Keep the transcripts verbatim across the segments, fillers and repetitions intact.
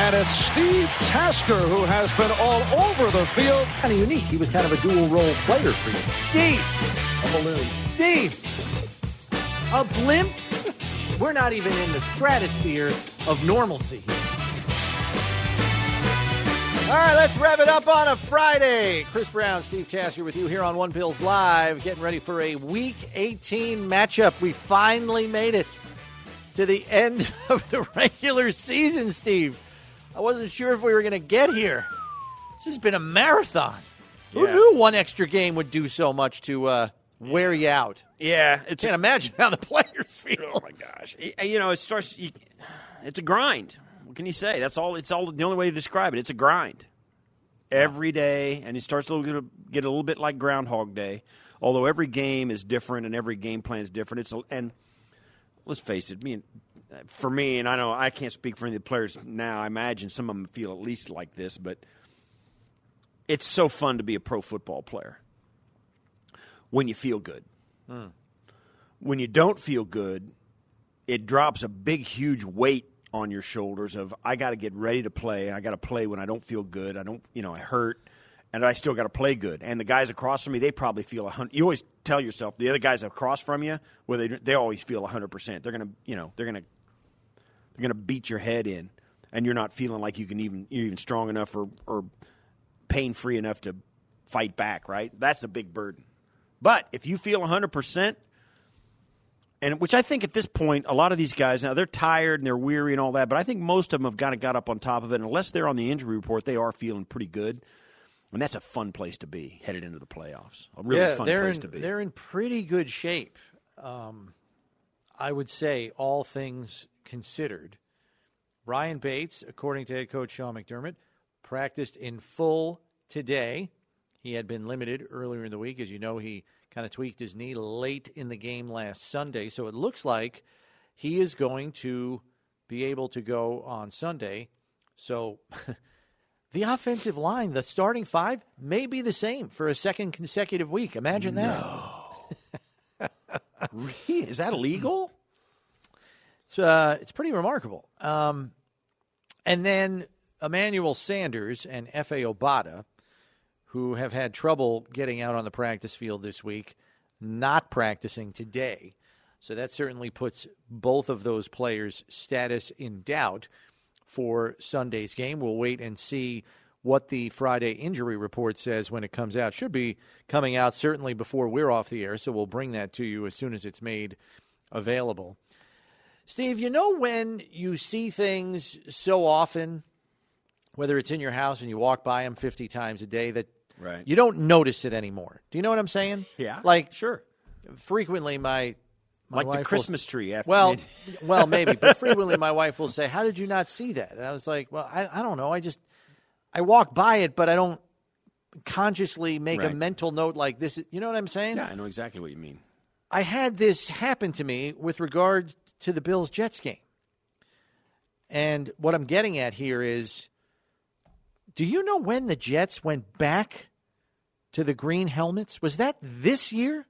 And it's Steve Tasker who has been all over the field. Kind of unique. He was kind of a dual-role player for you. Steve! A balloon. Steve! A blimp? We're not even in the stratosphere of normalcy here. All right, let's rev it up on a Friday. Chris Brown, Steve Tasker with you here on One Bills Live, getting ready for a Week eighteen matchup. We finally made it to the end of the regular season, Steve. I wasn't sure if we were going to get here. This has been a marathon. Yeah. Who knew one extra game would do so much to uh, wear you out? Yeah. It's Can't a- imagine how the players feel. Oh, my gosh. You know, it starts you, – it's a grind. What can you say? That's all. It's all the only way to describe it. It's a grind every day, and it starts to get a little bit like Groundhog Day, although every game is different and every game plan is different. It's And let's face it, me and, for me, and I know I can't speak for any of the players now. I imagine some of them feel at least like this, but it's so fun to be a pro football player when you feel good. Hmm. When you don't feel good, it drops a big, huge weight on your shoulders of I got to get ready to play, and I got to play when I don't feel good. I don't, you know, I hurt, and I still got to play good. And the guys across from me, they probably feel a hundred. You always tell yourself the other guys across from you, well, they they always feel a hundred percent. They're gonna, you know, they're gonna they're gonna beat your head in, and you're not feeling like you can even you're even strong enough or or pain free enough to fight back. Right? That's a big burden. But if you feel a hundred percent. And which I think at this point, a lot of these guys, now they're tired and they're weary and all that, but I think most of them have kind of got up on top of it. And unless they're on the injury report, they are feeling pretty good. And that's a fun place to be headed into the playoffs. A really yeah, fun they're place in, to be. They're in pretty good shape, um, I would say, all things considered. Ryan Bates, according to head coach Sean McDermott, practiced in full today. He had been limited earlier in the week. As you know, he kind of tweaked his knee late in the game last Sunday. So it looks like he is going to be able to go on Sunday. So the offensive line, the starting five, may be the same for a second consecutive week. Imagine that. No. Really? Is that illegal? It's, uh, it's pretty remarkable. Um, and then Emmanuel Sanders and F A. Obata, who have had trouble getting out on the practice field this week, not practicing today. So that certainly puts both of those players' status in doubt for Sunday's game. We'll wait and see what the Friday injury report says when it comes out. Should be coming out certainly before we're off the air, so we'll bring that to you as soon as it's made available. Steve, you know when you see things so often, whether it's in your house and you walk by them fifty times a day, that right. you don't notice it anymore. Do you know what I'm saying? Yeah, like sure. Frequently, my, my like wife the Christmas will, tree. After well, well, maybe, but frequently my wife will say, "How did you not see that?" And I was like, "Well, I, I don't know. I just I walk by it, but I don't consciously make right. a mental note like this." You know what I'm saying? Yeah, I know exactly what you mean. I had this happen to me with regard to the Bills-Jets game, and what I'm getting at here is, do you know when the Jets went back to the green helmets? Was that this year?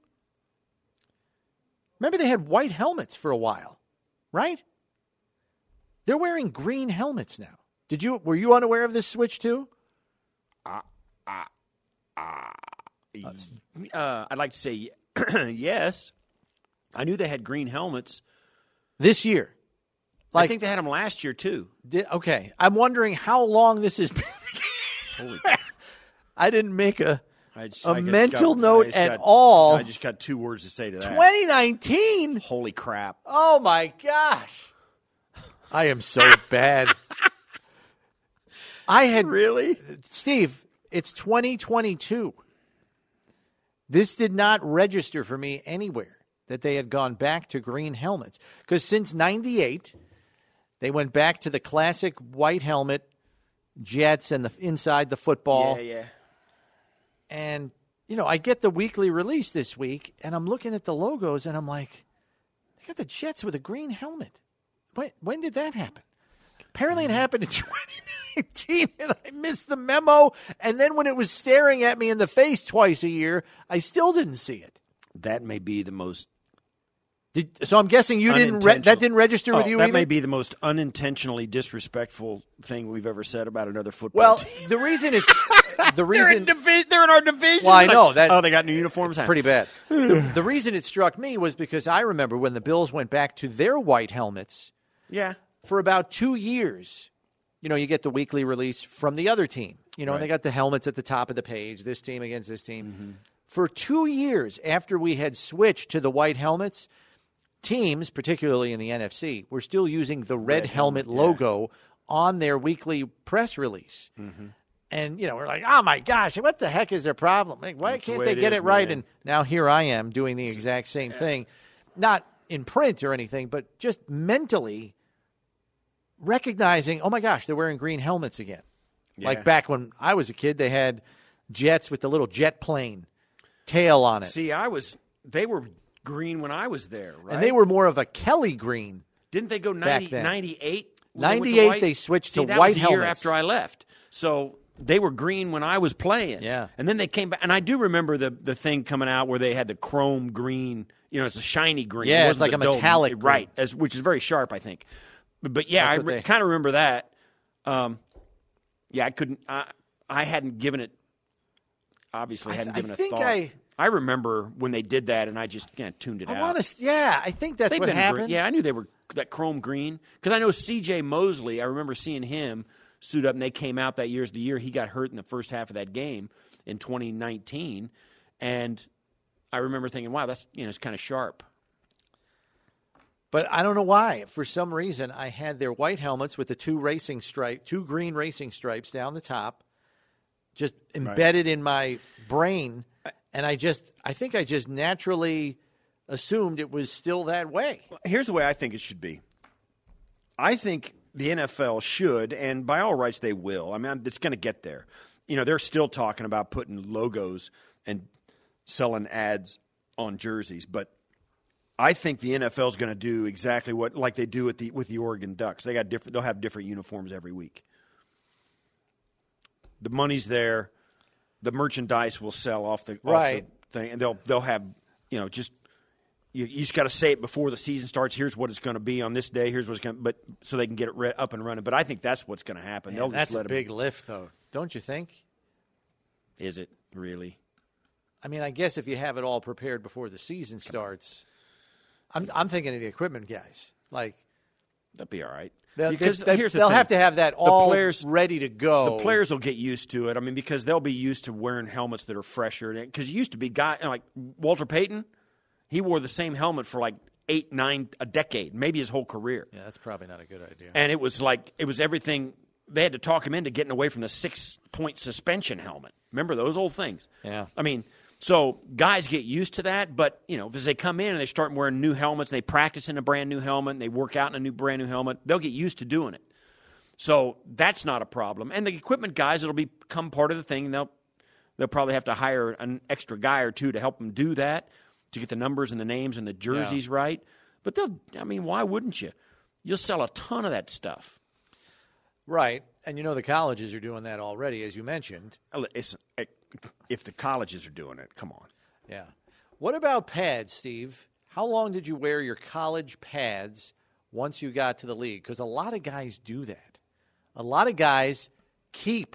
Remember they had white helmets for a while, right? They're wearing green helmets now. Did you? Were you unaware of this switch too? Uh, uh, uh, uh, I'd like to say yes. I knew they had green helmets. This year. Like, I think they had them last year too. Did, okay. I'm wondering how long this has been. Holy crap. I didn't make a, I just, a I mental got, note at got, all. I just got two words to say to that. twenty nineteen? Holy crap. Oh, my gosh. I am so bad. I had Really? Steve, it's twenty twenty-two. This did not register for me anywhere that they had gone back to green helmets. Because since ninety-eight, they went back to the classic white helmet, Jets, and the inside the football. Yeah, yeah. And, you know, I get the weekly release this week, and I'm looking at the logos, and I'm like, they got the Jets with a green helmet. When, when did that happen? Apparently it happened in twenty nineteen, and I missed the memo. And then when it was staring at me in the face twice a year, I still didn't see it. That may be the most Did, so I'm guessing you didn't re- that didn't register with oh, you that either? may be the most unintentionally disrespectful thing we've ever said about another football well, team. the reason it's the reason they're, in divi- they're in our division. Well, I like, know that. Oh, they got new uniforms. Pretty bad. the, the reason it struck me was because I remember when the Bills went back to their white helmets. Yeah. For about two years, you know, you get the weekly release from the other team. You know, right. and they got the helmets at the top of the page. This team against this team. Mm-hmm. For two years after we had switched to the white helmets, teams, particularly in the N F C, were still using the red, red helmet, helmet logo yeah. on their weekly press release. Mm-hmm. And, you know, we're like, oh, my gosh, what the heck is their problem? Like, why That's can't the they it get is, it right? man. And now here I am doing the exact same yeah. thing. Not in print or anything, but just mentally recognizing, oh, my gosh, they're wearing green helmets again. Yeah. Like back when I was a kid, they had jets with the little jet plane tail on it. See, I was – they were green when I was there, right? And they were more of a Kelly green. Didn't they go ninety, ninety-eight? ninety-eight, they, they switched See, to that white was the helmets. year after I left. So they were green when I was playing. Yeah. And then they came back. And I do remember the, the thing coming out where they had the chrome green. You know, it's a shiny green. Yeah, it it's like a dull, metallic right, green. As, which is very sharp, I think. But, but yeah, That's I re- they... kind of remember that. Um, yeah, I couldn't I, – I hadn't given it – obviously hadn't I, given I a think thought. I, I remember when they did that, and I just kind of tuned it I out. Want to? Yeah, I think that's They've what happened. Green. Yeah, I knew they were that chrome green because I know C J Mosley. I remember seeing him suit up, and they came out that year. The year he got hurt in the first half of that game in twenty nineteen, and I remember thinking, "Wow, that's you know, it's kind of sharp." But I don't know why. For some reason, I had their white helmets with the two racing stripe, two green racing stripes down the top, just embedded right. in my brain. And I just, I think I just naturally assumed it was still that way. Here's the way I think it should be. I think the N F L should, and by all rights they will. I mean, it's going to get there. You know, they're still talking about putting logos and selling ads on jerseys, but I think the N F L is going to do exactly what, like they do with the with the Oregon Ducks. They got different. They'll have different uniforms every week. The money's there. The merchandise will sell off the, right. off the thing, and they'll they'll have you know just you, you just got to say it before the season starts. Here's what it's going to be on this day. Here's what's going, but so they can get it re- up and running. But I think that's what's going to happen. Man, they'll that's just let a them, big lift, though, don't you think? Is it really? I mean, I guess if you have it all prepared before the season starts, I'm I'm thinking of the equipment guys. Like that'd be all right. They'll, because they, here's the they'll thing. have to have that all the players, ready to go. The players will get used to it. I mean, because they'll be used to wearing helmets that are fresher. Because it used to be guy like Walter Payton, he wore the same helmet for like eight, nine, a decade, maybe his whole career. Yeah, that's probably not a good idea. And it was like it was everything. They had to talk him into getting away from the six-point suspension helmet. Remember those old things? Yeah. I mean, so guys get used to that, but you know, as they come in and they start wearing new helmets, and they practice in a brand new helmet, and they work out in a new brand new helmet, they'll get used to doing it. So that's not a problem. And the equipment guys, it'll become part of the thing. They'll they'll probably have to hire an extra guy or two to help them do that, to get the numbers and the names and the jerseys yeah. right. But they'll, I mean, why wouldn't you? You'll sell a ton of that stuff. Right. And you know the colleges are doing that already, as you mentioned. It's, if the colleges are doing it, come on. Yeah. What about pads, Steve? How long did you wear your college pads once you got to the league? Because a lot of guys do that. A lot of guys keep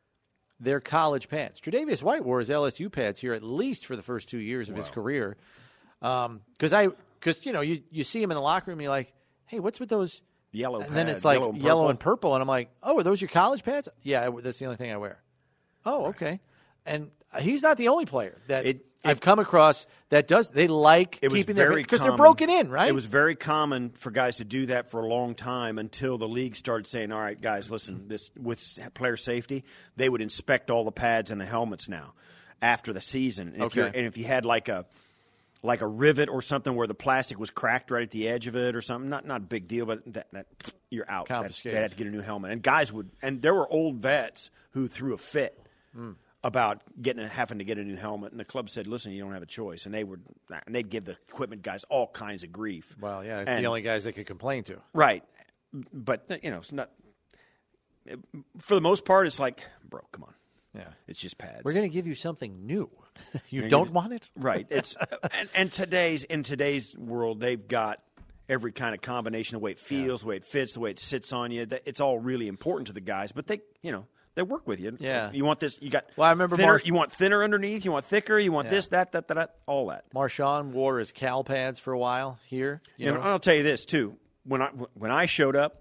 their college pads. Tre'Davious White wore his L S U pads here at least for the first two years of wow. his career. Because um, I, because you know, you, you see him in the locker room, and you're like, hey, what's with those yellow? And pad, then it's like yellow and, yellow and purple, and I'm like, oh, are those your college pads? Yeah, that's the only thing I wear. Oh, okay. Right. And he's not the only player that it, I've it, come across that does. They like it was keeping their because they're broken in, right? It was very common for guys to do that for a long time until the league started saying, "All right, guys, listen. This with player safety, they would inspect all the pads and the helmets now after the season. And, okay. if, and if you had like a like a rivet or something where the plastic was cracked right at the edge of it or something, not not a big deal, but that, that you're out. Confiscated. They had to get a new helmet. And guys would, and there were old vets who threw a fit. Mm. About getting having to get a new helmet, and the club said, "Listen, you don't have a choice." And they would, and they'd give the equipment guys all kinds of grief. Well, yeah, it's and, the only guys they could complain to, right? But you know, it's not. For the most part, it's like, bro, come on, Yeah. It's just pads. We're going to give you something new. you You're don't gonna, want it? Right. It's and, and today's in today's world, they've got every kind of combination, the way it feels, yeah. the way it fits, the way it sits on you. It's all really important to the guys, but they, you know, they work with you. Yeah. You want this, you got well, I remember thinner, Marsh- you want thinner underneath, you want thicker, you want yeah. this, that, that, that, that, all that. Marshawn wore his Cal pads for a while here. You and know? I'll tell you this, too. When I, when I showed up,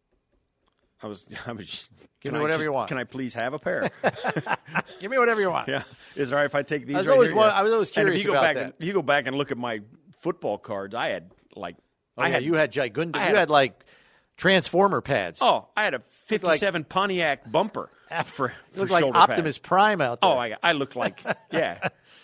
I was, I was just, give me whatever just, you want. Can I please have a pair? Give me whatever you want. Yeah. Is it all right if I take these? I was right always, here? one, yeah. I was always curious and if you go about back that. And, if you go back and look at my football cards, I had like, oh, I yeah, had you had Gigunda. I You had, had like Transformer pads. Oh, I had a fifty-seven like, Pontiac bumper for, for looked shoulder like Optimus pads. Prime out there. Oh, I, I looked like yeah.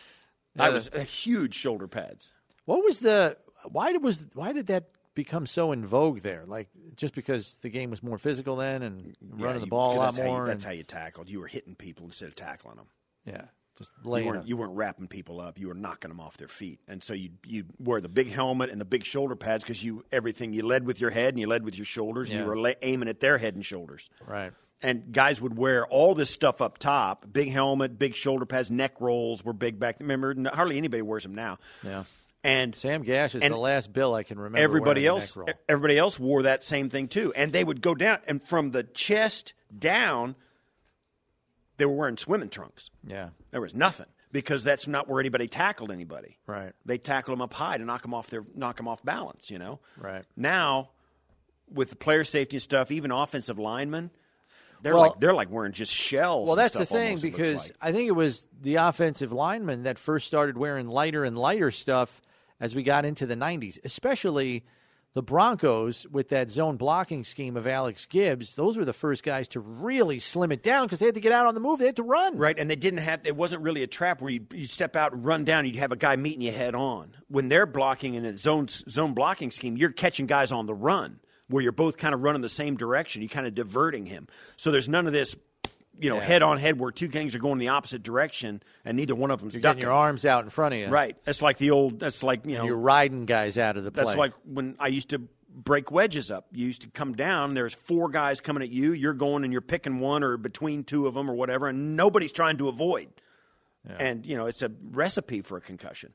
I was a huge shoulder pads. What was the why did was why did that become so in vogue there? Like just because the game was more physical then and yeah, running you, the ball a lot that's more. How you, that's and, how you tackled. You were hitting people instead of tackling them. Yeah, just laying you weren't, them. you weren't wrapping people up. You were knocking them off their feet. And so you you wear the big helmet and the big shoulder pads because you everything you led with your head and you led with your shoulders and yeah. you were la- aiming at their head and shoulders. Right. And guys would wear all this stuff up top, big helmet, big shoulder pads, neck rolls were big back then. Remember, hardly anybody wears them now. Yeah. And Sam Gash is the last Bill I can remember. Everybody else, neck roll. everybody else wore that same thing too, and they would go down, and from the chest down, they were wearing swimming trunks. Yeah, there was nothing because that's not where anybody tackled anybody. Right, they tackled them up high to knock them off their knock them off balance. You know, right. Now, with the player safety and stuff, even offensive linemen. They're well, like they're like wearing just shells. Well, and that's stuff the thing almost, because like. I think it was the offensive linemen that first started wearing lighter and lighter stuff as we got into the nineties, especially the Broncos with that zone blocking scheme of Alex Gibbs. Those were the first guys to really slim it down because they had to get out on the move. They had to run. Right, and they didn't have – it wasn't really a trap where you you step out and run down and you'd have a guy meeting you head on. When they're blocking in a zone zone blocking scheme, you're catching guys on the run where you're both kind of running the same direction. You're kind of diverting him. So there's none of this – you know, yeah. head on head where two gangs are going the opposite direction and neither one of them's You're ducking. getting your arms out in front of you. Right. That's like the old – that's like, you and know – you're riding guys out of the play. That's like when I used to break wedges up. You used to come down. There's four guys coming at you. You're going and you're picking one or between two of them or whatever, and nobody's trying to avoid. Yeah. And, you know, it's a recipe for a concussion.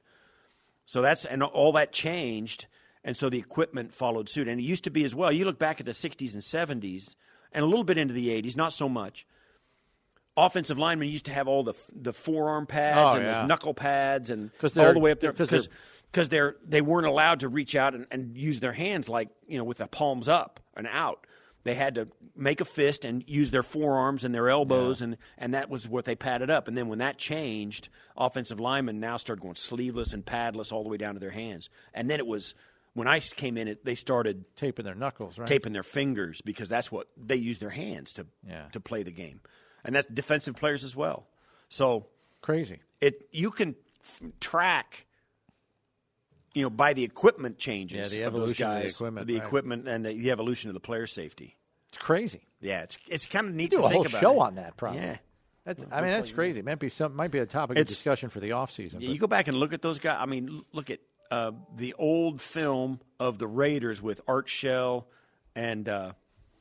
So that's – and all that changed, and so the equipment followed suit. And it used to be as well. You look back at the sixties and seventies and a little bit into the eighties, not so much. Offensive linemen used to have all the the forearm pads oh, and yeah. the knuckle pads and all the way up there because because they're they weren't allowed to reach out and, and use their hands like you know with the palms up and out. They had to make a fist and use their forearms and their elbows yeah. and and that was what they padded up. And then when that changed, offensive linemen now started going sleeveless and padless all the way down to their hands. And then it was when I came in, it they started taping their knuckles, right? Taping their fingers because that's what they use their hands to yeah. to play the game. And that's defensive players as well. So crazy. It you can f- track, you know, by the equipment changes. Yeah, the of those evolution guys, of the equipment, the right. equipment, and the, the evolution of the player safety. It's crazy. Yeah, it's it's kind of neat do to a think whole about show it. on that. Probably. Yeah, that's, I mean that's like, crazy. It might be some might be a topic of discussion for the off season. Yeah, you go back and look at those guys. I mean, look at uh, the old film of the Raiders with Art Shell and. Uh,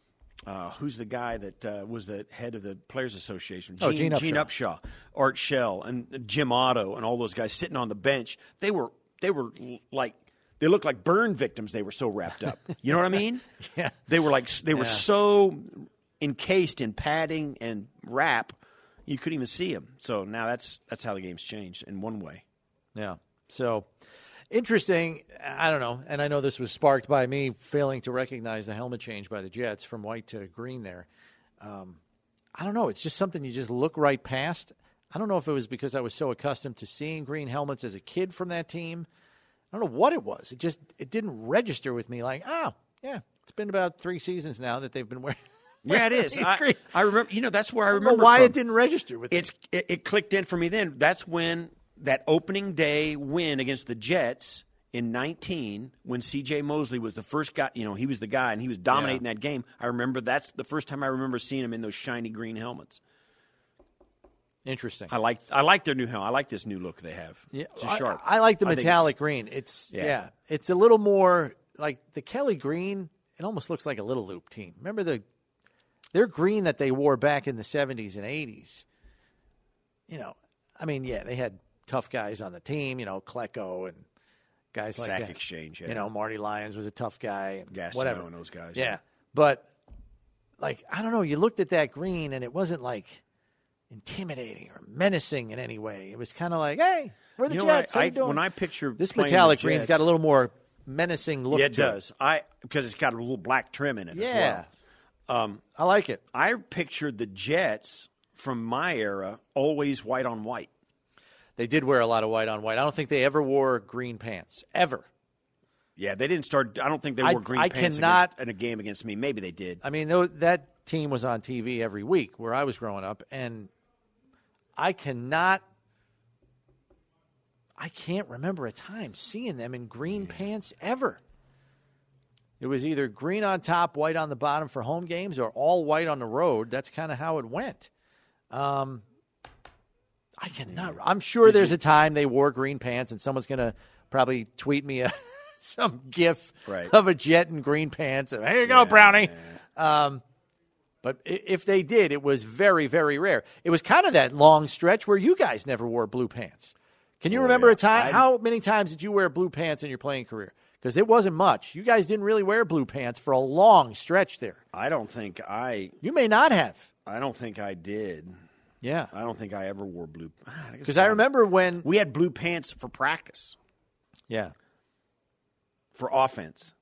Uh, who's the guy that uh, was the head of the Players Association? Oh, Gene, Gene Upshaw. Gene Upshaw, Art Shell, and Jim Otto, and all those guys sitting on the bench. They were they were like they looked like burn victims. They were so wrapped up. You know what I mean? Yeah. They were like they were yeah. so encased in padding and wrap, you couldn't even see them. So now that's that's how the game's changed in one way. Yeah. So. Interesting. I don't know. And I know this was sparked by me failing to recognize the helmet change by the Jets from white to green there. Um, I don't know. It's just something you just look right past. I don't know if it was because I was so accustomed to seeing green helmets as a kid from that team. I don't know what it was. It just it didn't register with me like, oh, yeah, it's been about three seasons now that they've been wearing. Yeah, it is. I, I remember. You know, that's where I remember I don't know why from. it didn't register with it's, me. It, it clicked in for me then. That's when that opening day win against the Jets in nineteen, when C J Mosley was the first guy, you know, he was the guy and he was dominating yeah. that game. I remember that's the first time I remember seeing him in those shiny green helmets. Interesting. I like I like their new helmet. I like this new look they have. Yeah, it's just sharp. I, I like the I metallic green. It's yeah. Yeah. it's a little more like the Kelly green. It almost looks like a Little Loop team. Remember the their green that they wore back in the seventies and eighties. you know, I mean, yeah, they had tough guys on the team, you know, Klecko and guys like Sack that. Exchange, yeah. You know, Marty Lyons was a tough guy. And Gastineau whatever. and those guys. Yeah. yeah. But, like, I don't know, you looked at that green and it wasn't, like, intimidating or menacing in any way. It was kind of like, hey, we're the You know Jets. what? How I, you doing? when I picture this playing metallic the green's Jets, got a little more menacing look yeah, it to does. I because it's got a little black trim in it Yeah. as well. Um, I like it. I pictured the Jets from my era always white on white. They did wear a lot of white on white. I don't think they ever wore green pants, ever. Yeah, they didn't start. I don't think they I- wore green I pants cannot- against, in a game against me. Maybe they did. I mean, though, that team was on T V every week where I was growing up, and I cannot, I can't remember a time seeing them in green pants ever. It was either green on top, white on the bottom for home games, or all white on the road. That's kind of how it went. Um, I cannot. I'm sure Did there's you- a time they wore green pants, and someone's going to probably tweet me a, some gif Right. of a Jet in green pants. Here you go, Yeah, Brownie. yeah. Um, but i- if they did, it was very, very rare. It was kind of that long stretch where you guys never wore blue pants. Can you Oh, remember yeah. a time? I- How many times did you wear blue pants in your playing career? Because it wasn't much. You guys didn't really wear blue pants for a long stretch there. I don't think I. You may not have. I don't think I did. Yeah. I don't think I ever wore blue. Because I remember when. we had blue pants for practice Yeah. for offense.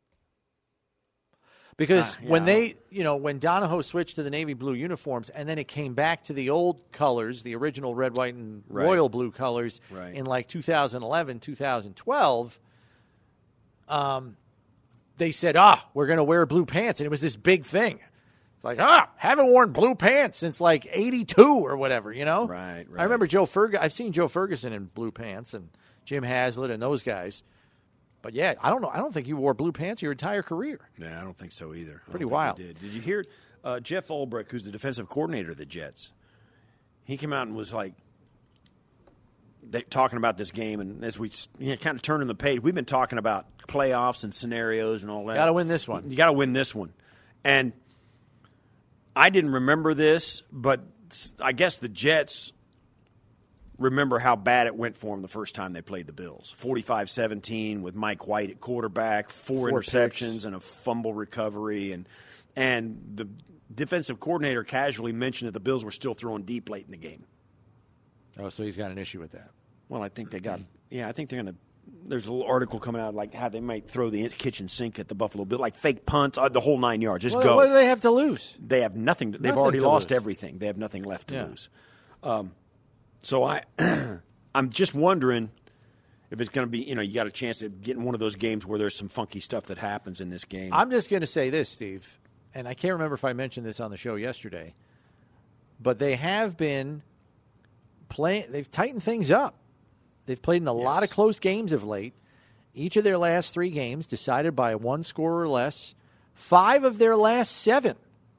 Because Ah, yeah, when I they, you know, when Donahoe switched to the navy blue uniforms, and then it came back to the old colors, the original red, white, and Right. royal blue colors Right. in like two thousand eleven, two thousand twelve, um, they said, ah, we're going to wear blue pants. And it was this big thing. It's like, ah, haven't worn blue pants since like eighty-two or whatever, you know? Right, right. I remember Joe Ferguson. I've seen Joe Ferguson in blue pants and Jim Haslett and those guys. But, yeah, I don't know. I don't think you wore blue pants your entire career. Yeah, I don't think so either. I Pretty don't think wild. we Did. did you hear uh, Jeff Ulbrich, who's the defensive coordinator of the Jets? He came out and was like they, talking about this game, and as we you know, kind of turning the page, we've been talking about playoffs and scenarios and all that. Got to win this one. You got to win this one. And I didn't remember this, but I guess the Jets remember how bad it went for them the first time they played the Bills. forty-five seventeen with Mike White at quarterback, four, Four interceptions picks. and a fumble recovery. And and the defensive coordinator casually mentioned that the Bills were still throwing deep late in the game. Oh, so he's got an issue with that. Well, I think they got – yeah, I think they're going to – there's a little article coming out like how they might throw the kitchen sink at the Buffalo Bills, like fake punts, uh, the whole nine yards. Just What, go. what do they have to lose? They have nothing. To, they've Nothing already to lost lose. everything. They have nothing left to Yeah. lose. Um, so I, I'm just wondering if it's going to be. You know, you got a chance of getting one of those games where there's some funky stuff that happens in this game. I'm just going to say this, Steve, and I can't remember if I mentioned this on the show yesterday, but they have been playing. They've tightened things up. They've played in a lot Yes. of close games of late. Each of their last three games decided by one score or less. Five of their last seven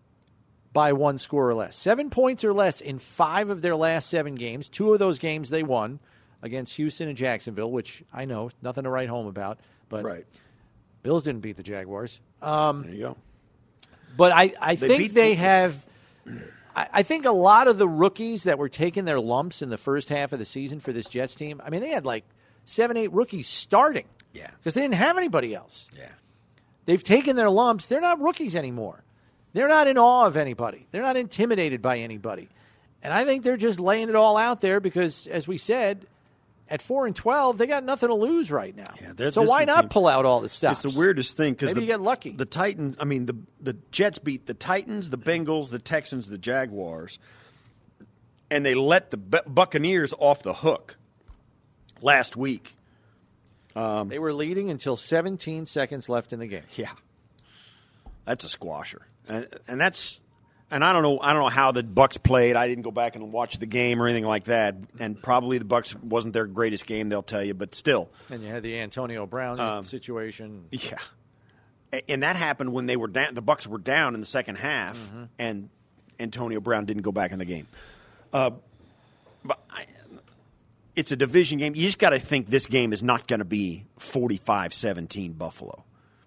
by one score or less. Seven points or less in five of their last seven games. Two of those games they won against Houston and Jacksonville, which I know, nothing to write home about. But right. Bills didn't beat the Jaguars. Um, There you go. But I, I They think beat they the- have I, I think a lot of the rookies that were taking their lumps in the first half of the season for this Jets team, I mean, they had like seven, eight rookies starting. Yeah. Because they didn't have anybody else. Yeah. They've taken their lumps. They're not rookies anymore. They're not in awe of anybody. They're not intimidated by anybody. And I think they're just laying it all out there because, as we said, at four and twelve, they got nothing to lose right now. Yeah, they're- so this why is the not team- pull out all the stuff? It's the weirdest thing because Maybe the, you get lucky. The Titans, I mean, the the Jets beat the Titans, the Bengals, the Texans, the Jaguars, and they let the Bu- Buccaneers off the hook last week. Um, They were leading until seventeen seconds left in the game. Yeah, that's a squasher, and and that's and I don't know I don't know how the Bucks played. I didn't go back and watch the game or anything like that, and probably the Bucks wasn't their greatest game. They'll tell you, but still, And you had the Antonio Brown Um, situation. yeah. A- And that happened when they were down. The Bucks were down in the second half, Mm-hmm. and Antonio Brown didn't go back in the game. Uh, but I, it's a division game. You just got to think this game is not going to be forty-five seventeen Buffalo.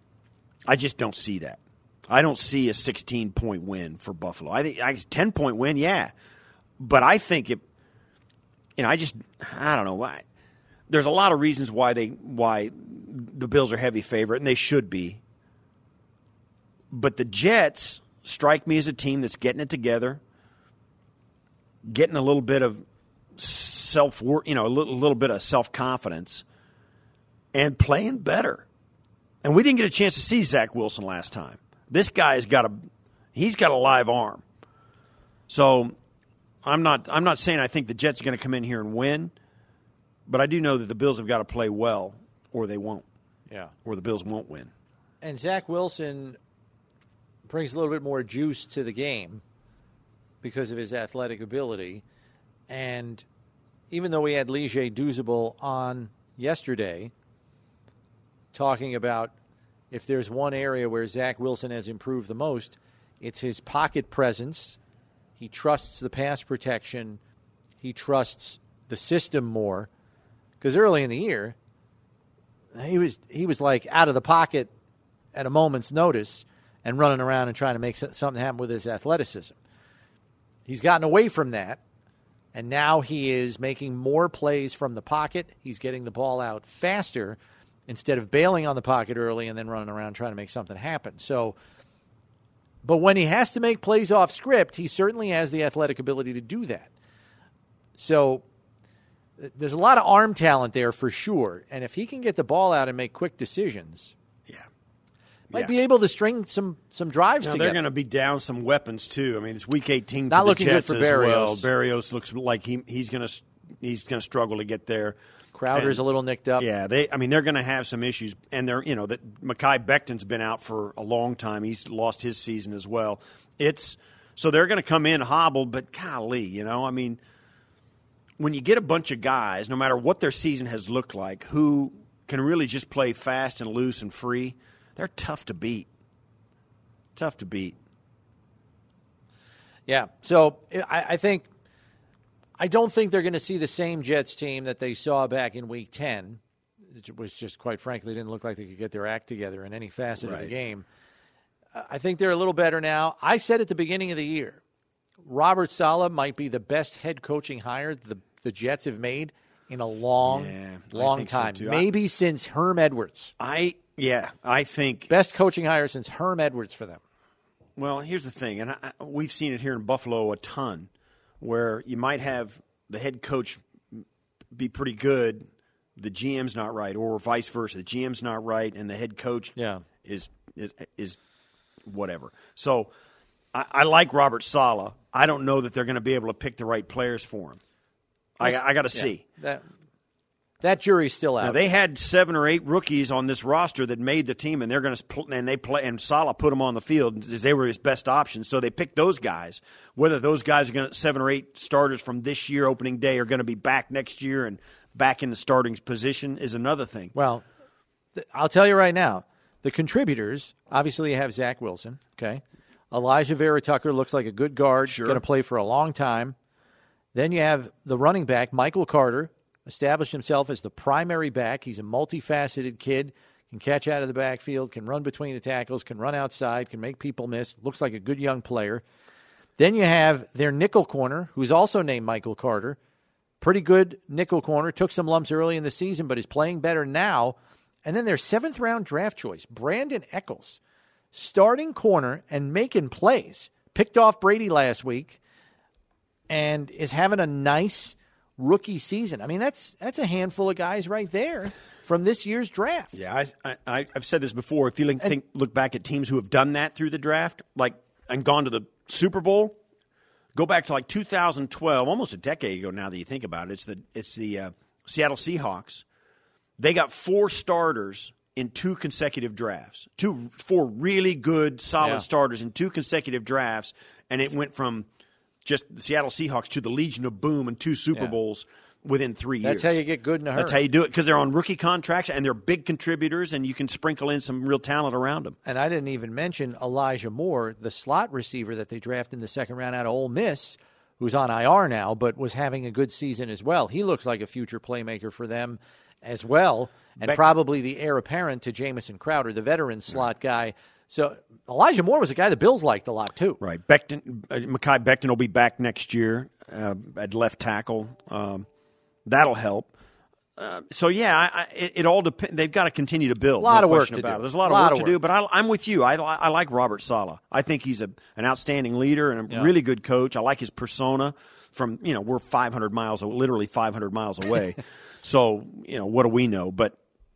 I just don't see that. I don't see a sixteen-point win for Buffalo. I think I ten-point win, yeah. But I think if you know, I just I don't know why. There's a lot of reasons why they why the Bills are heavy favorite, and they should be. But the Jets strike me as a team that's getting it together, getting a little bit of self, you know, a little, a little bit of self confidence, and playing better. And we didn't get a chance to see Zach Wilson last time. This guy's got a he's got a live arm. So I'm not I'm not saying I think the Jets are going to come in here and win, but I do know that the Bills have got to play well, or they won't. Yeah, or the Bills won't win. And Zach Wilson brings a little bit more juice to the game because of his athletic ability. And even though we had Lige Douzable on yesterday talking about if there's one area where Zach Wilson has improved the most, it's his pocket presence. He trusts the pass protection. He trusts the system more. Because early in the year, he was he was like out of the pocket at a moment's notice and running around and trying to make something happen with his athleticism. He's gotten away from that, and now he is making more plays from the pocket. He's getting the ball out faster instead of bailing on the pocket early and then running around trying to make something happen. So, but when he has to make plays off script, he certainly has the athletic ability to do that. So there's a lot of arm talent there for sure, and if he can get the ball out and make quick decisions, yeah, might yeah. be able to string some some drives now, together. They're going to be down some weapons too. I mean, it's Week eighteen Not for the looking Jets good for as Berrios. well. Berrios looks like he he's going to he's going to struggle to get there. Crowder's and, a little nicked up. Yeah, they. I mean, they're going to have some issues, and they're you know that Mekhi Becton's been out for a long time. He's lost his season as well. It's so they're going to come in hobbled, but golly, you know, I mean. When you get a bunch of guys, no matter what their season has looked like, who can really just play fast and loose and free, they're tough to beat. Tough to beat. Yeah. So I, I think I don't think they're going to see the same Jets team that they saw back in Week ten, which just quite frankly didn't look like they could get their act together in any facet right. of the game. I think they're a little better now. I said at the beginning of the year, Robert Saleh might be the best head coaching hire the, the Jets have made in a long, yeah, long time. So Maybe I, since Herm Edwards. I yeah, I think best coaching hire since Herm Edwards for them. Well, here's the thing, and I, we've seen it here in Buffalo a ton, where you might have the head coach be pretty good, the G M's not right, or vice versa. The G M's not right, and the head coach yeah. is, is is whatever. So I, I like Robert Saleh. I don't know that they're going to be able to pick the right players for him. I, I got to yeah, see. That, that jury's still out. Now, they had seven or eight rookies on this roster that made the team, and they're going to and they play. And Saleh put them on the field as they were his best options. So they picked those guys. Whether those guys are going to seven or eight starters from this year opening day are going to be back next year and back in the starting position is another thing. Well, th- I'll tell you right now, the contributors obviously you have Zach Wilson. Okay, Elijah Vera Tucker looks like a good guard, sure. going to play for a long time. Then you have the running back, Michael Carter, established himself as the primary back. He's a multifaceted kid, can catch out of the backfield, can run between the tackles, can run outside, can make people miss. Looks like a good young player. Then you have their nickel corner, who's also named Michael Carter. Pretty good nickel corner. Took some lumps early in the season, but is playing better now. And then their seventh-round draft choice, Brandon Eccles, starting corner and making plays. Picked off Brady last week and is having a nice rookie season. I mean, that's that's a handful of guys right there from this year's draft. Yeah, I, I, I've said this before. If you think, think, look back at teams who have done that through the draft, like and gone to the Super Bowl, go back to like two thousand twelve, almost a decade ago now that you think about it. It's the it's the uh, Seattle Seahawks. They got four starters in two consecutive drafts, two four really good, solid yeah. starters in two consecutive drafts, and it went from just the Seattle Seahawks to the Legion of Boom and two Super yeah. Bowls within three years. That's how you get good in a hurry. That's how you do it, because they're on rookie contracts and they're big contributors, and you can sprinkle in some real talent around them. And I didn't even mention Elijah Moore, the slot receiver that they drafted in the second round out of Ole Miss, who's on I R now, but was having a good season as well. He looks like a future playmaker for them as well, and Beck- probably the heir apparent to Jamison Crowder, the veteran slot guy. So Elijah Moore was a guy the Bills liked a lot too. Right. Becton, uh, Mekhi Becton will be back next year uh, at left tackle. Um, That'll help. Uh, so yeah, I, I, it, it all depends. They've got to continue to build. A lot no of work question to about do. It. There's a lot of lot work of to work. do, but I, I'm with you. I, I like Robert Saleh. I think he's a, an outstanding leader and a Yeah. really good coach. I like his persona. From you know, we're five hundred miles, literally five hundred miles away. So you know, what do we know? But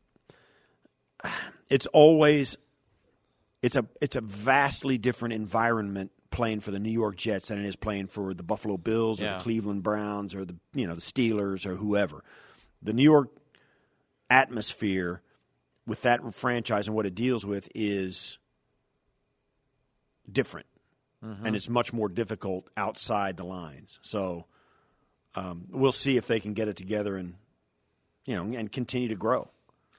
it's always it's a it's a vastly different environment playing for the New York Jets than it is playing for the Buffalo Bills or Yeah. the Cleveland Browns or the you know the Steelers or whoever. The New York atmosphere with that franchise and what it deals with is different, mm-hmm. and it's much more difficult outside the lines. So um, we'll see if they can get it together and you know and continue to grow.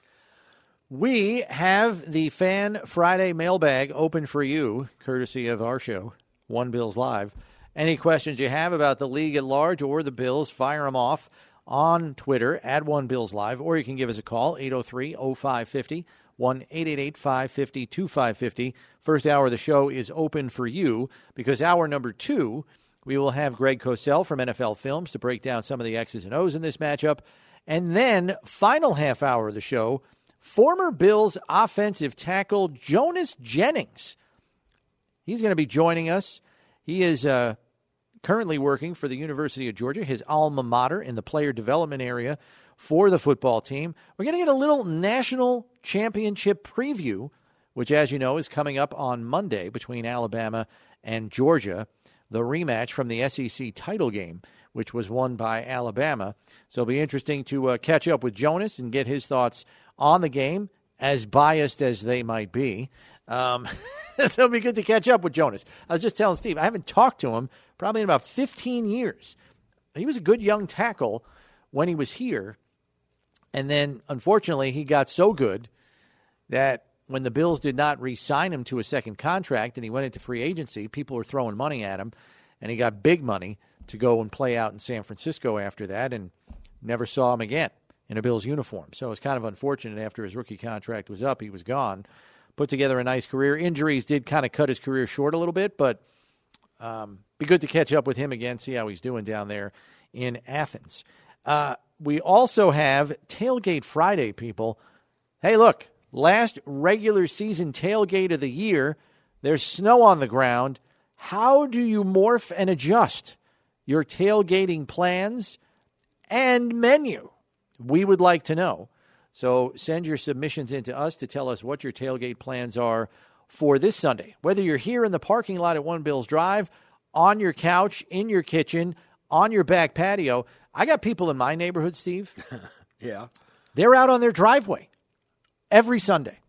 We have the Fan Friday mailbag open for you, courtesy of our show, One Bills Live. Any questions you have about the league at large or the Bills, fire them off on Twitter at One Bills Live, or you can give us a call, eight oh three, oh five five oh, one eight eight eight, five five oh, two five five oh. First hour of the show is open for you because hour number two, we will have Greg Cosell from N F L Films to break down some of the X's and O's in this matchup. And then, final half hour of the show, former Bills offensive tackle Jonas Jennings. He's going to be joining us. He is uh, currently working for the University of Georgia, his alma mater in the player development area for the football team. We're going to get a little national championship preview, which, as you know, is coming up on Monday between Alabama and Georgia, the rematch from the S E C title game, which was won by Alabama. So it'll be interesting to uh, catch up with Jonas and get his thoughts on the game, as biased as they might be. Um, so it'll be good to catch up with Jonas. I was just telling Steve, I haven't talked to him probably in about fifteen years. He was a good young tackle when he was here. And then, unfortunately, he got so good that when the Bills did not re-sign him to a second contract and he went into free agency, people were throwing money at him, and he got big money to go and play out in San Francisco after that and never saw him again in a Bills uniform. So it's kind of unfortunate after his rookie contract was up, he was gone. Put together a nice career. Injuries did kind of cut his career short a little bit, but um, be good to catch up with him again, see how he's doing down there in Athens. Uh, we also have Tailgate Friday, people. Hey, look, last regular season tailgate of the year. There's snow on the ground. How do you morph and adjust your tailgating plans and menu? We would like to know. So send your submissions in to us to tell us what your tailgate plans are for this Sunday. Whether you're here in the parking lot at One Bills Drive, on your couch, in your kitchen, on your back patio. I got people in my neighborhood, Steve. Yeah. They're out on their driveway every Sunday.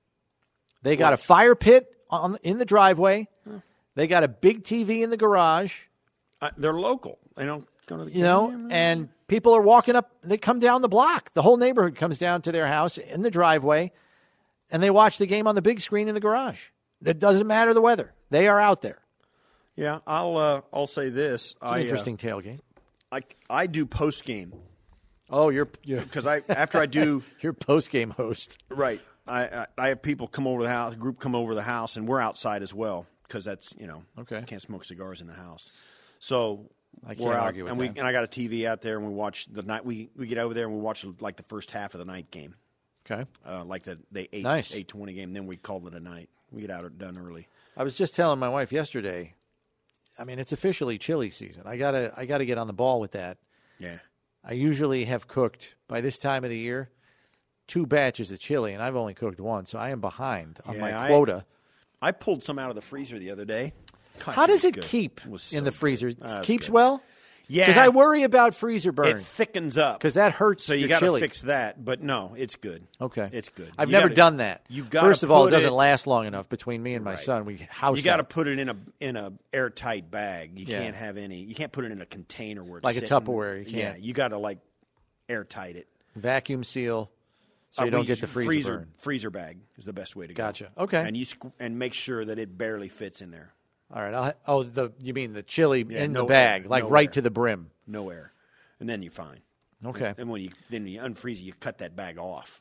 They got a fire pit on in the driveway. They got a big T V in the garage. Uh, they're local. They don't go to the You know, and people are walking up. They come down the block. The whole neighborhood comes down to their house in the driveway, and they watch the game on the big screen in the garage. It doesn't matter the weather. They are out there. Yeah, I'll uh, I'll say this. It's an I, interesting uh, tailgate. I I do post game Oh, you're you're, because I after I do you're post game host. right. I, I I have people come over the house, a group come over the house, and we're outside as well because that's you know Okay. you can't smoke cigars in the house. So I can't we're out, argue with and we that. and I got a T V out there, and we watch the night. We, we get over there and we watch like the first half of the night game, Okay. uh, like the the eight Nice. eight twenty game. Then we call it a night. We get out done early. I was just telling my wife yesterday. I mean, it's officially chili season. I gotta I gotta get on the ball with that. Yeah. I usually have cooked by this time of the year two batches of chili, and I've only cooked one, so I am behind on Yeah, my I- quota. I pulled some out of the freezer the other day. Gosh, How does was it good. keep It was in so the good. freezer? Ah, it was Keeps good. well? Yeah. Because I worry about freezer burn. It thickens up. Because that hurts So you your got to chili. fix that. But no, it's good. Okay. It's good. I've You never gotta- done that. You gotta First of all, it put doesn't last long enough between me and my Right. son. We house You got to that. put it in a in a airtight bag. You Yeah. can't have any. You can't put it in a container where it's Like a sitting. Tupperware, you Yeah, can't. you got to like airtight it. vacuum seal so Uh, you don't we get use the freezer, freezer burn. freezer bag is the best way to go. Gotcha. Okay. And you squ- and make sure that it barely fits in there. All right. I'll ha- oh, the you mean the chili Yeah, in no the bag, air, like no right air. to the brim. No air, and then you're fine. Okay. And when you then you unfreeze it, you cut that bag off.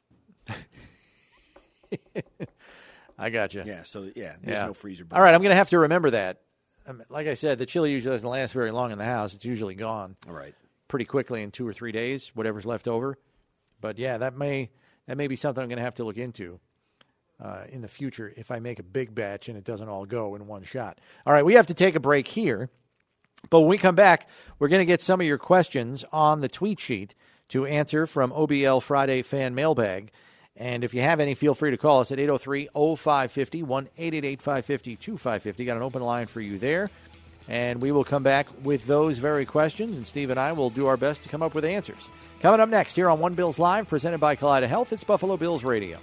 I got you. Yeah. So yeah, there's Yeah. no freezer. Burn. All right. I'm going to have to remember that. I mean, like I said, the chili usually doesn't last very long in the house. It's usually gone. All right. pretty quickly in two or three days, whatever's left over. But, yeah, that may that may be something I'm going to have to look into uh, in the future if I make a big batch and it doesn't all go in one shot. All right, we have to take a break here. But when we come back, we're going to get some of your questions on the tweet sheet to answer from O B L Friday Fan Mailbag. And if you have any, feel free to call us at eight oh three, oh five five oh, one eight eight eight, five five oh, two five five oh. Got an open line for you there. And we will come back with those very questions, and Steve and I will do our best to come up with answers. Coming up next here on One Bills Live, presented by Kaleida Health, it's Buffalo Bills Radio.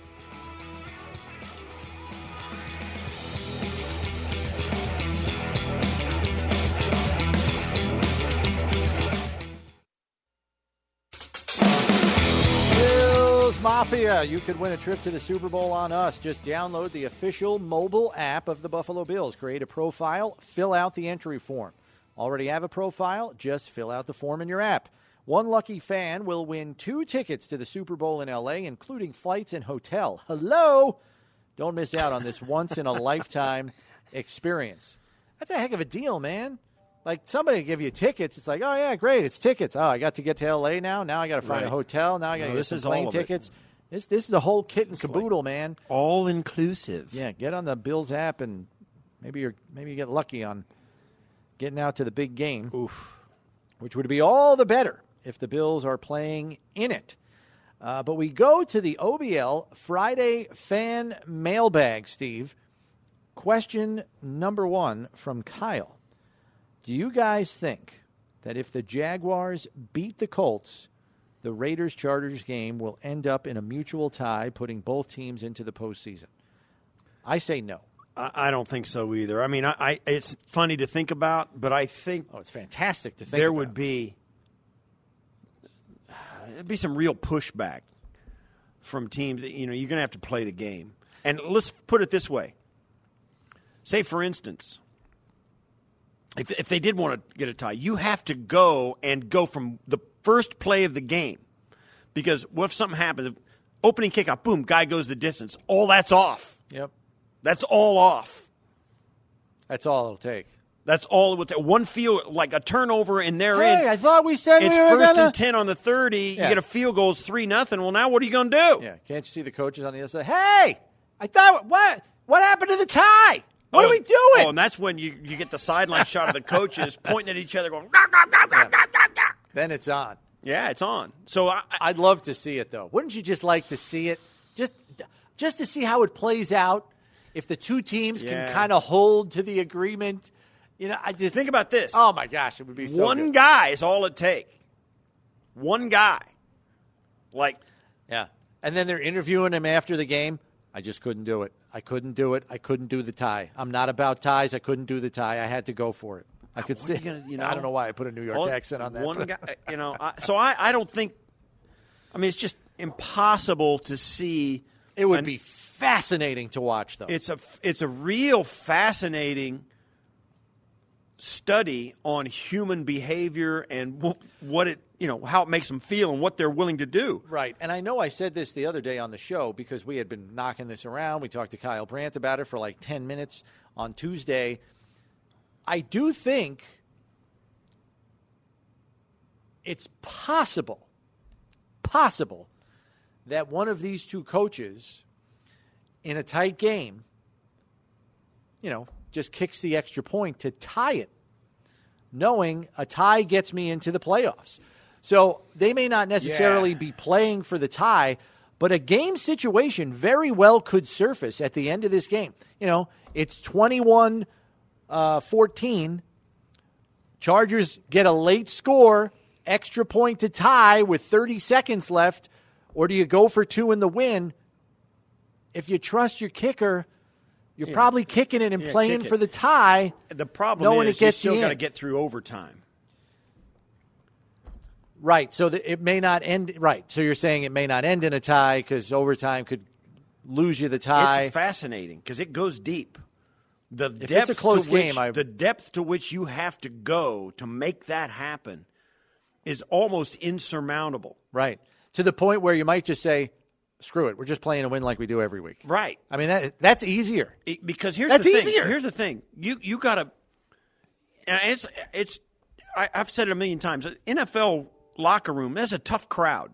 Mafia, you could win a trip to the Super Bowl on us. Just download the official mobile app of the Buffalo Bills. Create a profile, fill out the entry form. Already have a profile? Just fill out the form in your app. One lucky fan will win two tickets to the Super Bowl in L A, including flights and hotel. Hello! Don't miss out on this once-in-a-lifetime experience. That's a heck of a deal, man. Like, somebody give you tickets. It's like, oh, yeah, great, it's tickets. Oh, I got to get to L A now. Now I got to find right. a hotel. Now I got to no, get some plane tickets. It. This this is a whole kit and it's caboodle, like man. All inclusive. Yeah, get on the Bills app and maybe you're maybe you get lucky on getting out to the big game. Oof. Which would be all the better if the Bills are playing in it. Uh, but we go to the O B L Friday Fan Mailbag, Steve. Question number one from Kyle. Do you guys think that if the Jaguars beat the Colts, the Raiders-Chargers game will end up in a mutual tie, putting both teams into the postseason? I say no. I, I don't think so either. I mean, I, I it's funny to think about, but I think oh, it's fantastic to think there about. would be there'd be some real pushback from teams. You know, you're going to have to play the game. And let's put it this way. Say, for instance, If if they did want to get a tie, you have to go and go from the first play of the game. Because what if something happens? Opening kickoff, boom, guy goes the distance. All that's off. Yep. That's all off. That's all it'll take. That's all it would take. One field, like a turnover, and they're hey, in. I thought we said it's we were first gonna... and ten on the thirty. Yeah. You get a field goal, it's three nothing. Well, now what are you going to do? Yeah, can't you see the coaches on the other side? Hey, I thought, what? What happened to the tie? What oh, are we doing? Oh, and that's when you, you get the sideline shot of the coaches pointing at each other going, rah, rah, rah, rah, rah, rah, rah. Then it's on. Yeah, it's on. So I, I, I'd love to see it, though. Wouldn't you just like to see it? Just just to see how it plays out, if the two teams Yeah. can kind of hold to the agreement. You know, I just think about this. Oh, my gosh, it would be so One good. guy is all it takes. One guy. Like, Yeah. And then they're interviewing him after the game. I just couldn't do it. I couldn't do it. I couldn't do the tie. I'm not about ties. I couldn't do the tie. I had to go for it. I could What see. are you gonna- you know, I don't know why I put a New York all- accent on that. One but- guy, you know. I, so I, I don't think. I mean, it's just impossible to see. It would an- be fascinating to watch, though. It's a it's a real fascinating study on human behavior and w- what it you know how it makes them feel and what they're willing to do. Right. And I know I said this the other day on the show because we had been knocking this around. We talked to Kyle Brandt about it for like ten minutes on Tuesday. I do think it's possible, possible that one of these two coaches in a tight game, you know, just kicks the extra point to tie it, knowing a tie gets me into the playoffs. So they may not necessarily Yeah. be playing for the tie, but a game situation very well could surface at the end of this game. You know, it's twenty-one fourteen. Chargers get a late score, extra point to tie with thirty seconds left, or do you go for two in the win? If you trust your kicker, you're Yeah. probably kicking it and Yeah, playing kick it. for the tie. The problem knowing is it gets you still you got to in. get through overtime. Right, so that it may not end. Right, so you're saying it may not end in a tie because overtime could lose you the tie. It's fascinating because it goes deep. The If depth it's a close to which, game, I- the depth to which you have to go to make that happen is almost insurmountable. Right, to the point where you might just say, "Screw it, we're just playing a win like we do every week." Right. I mean that that's easier. It- because here's That's the thing. easier. Here's the thing. You you got to, and it's it's. I, I've said it a million times. N F L locker room, that's a tough crowd.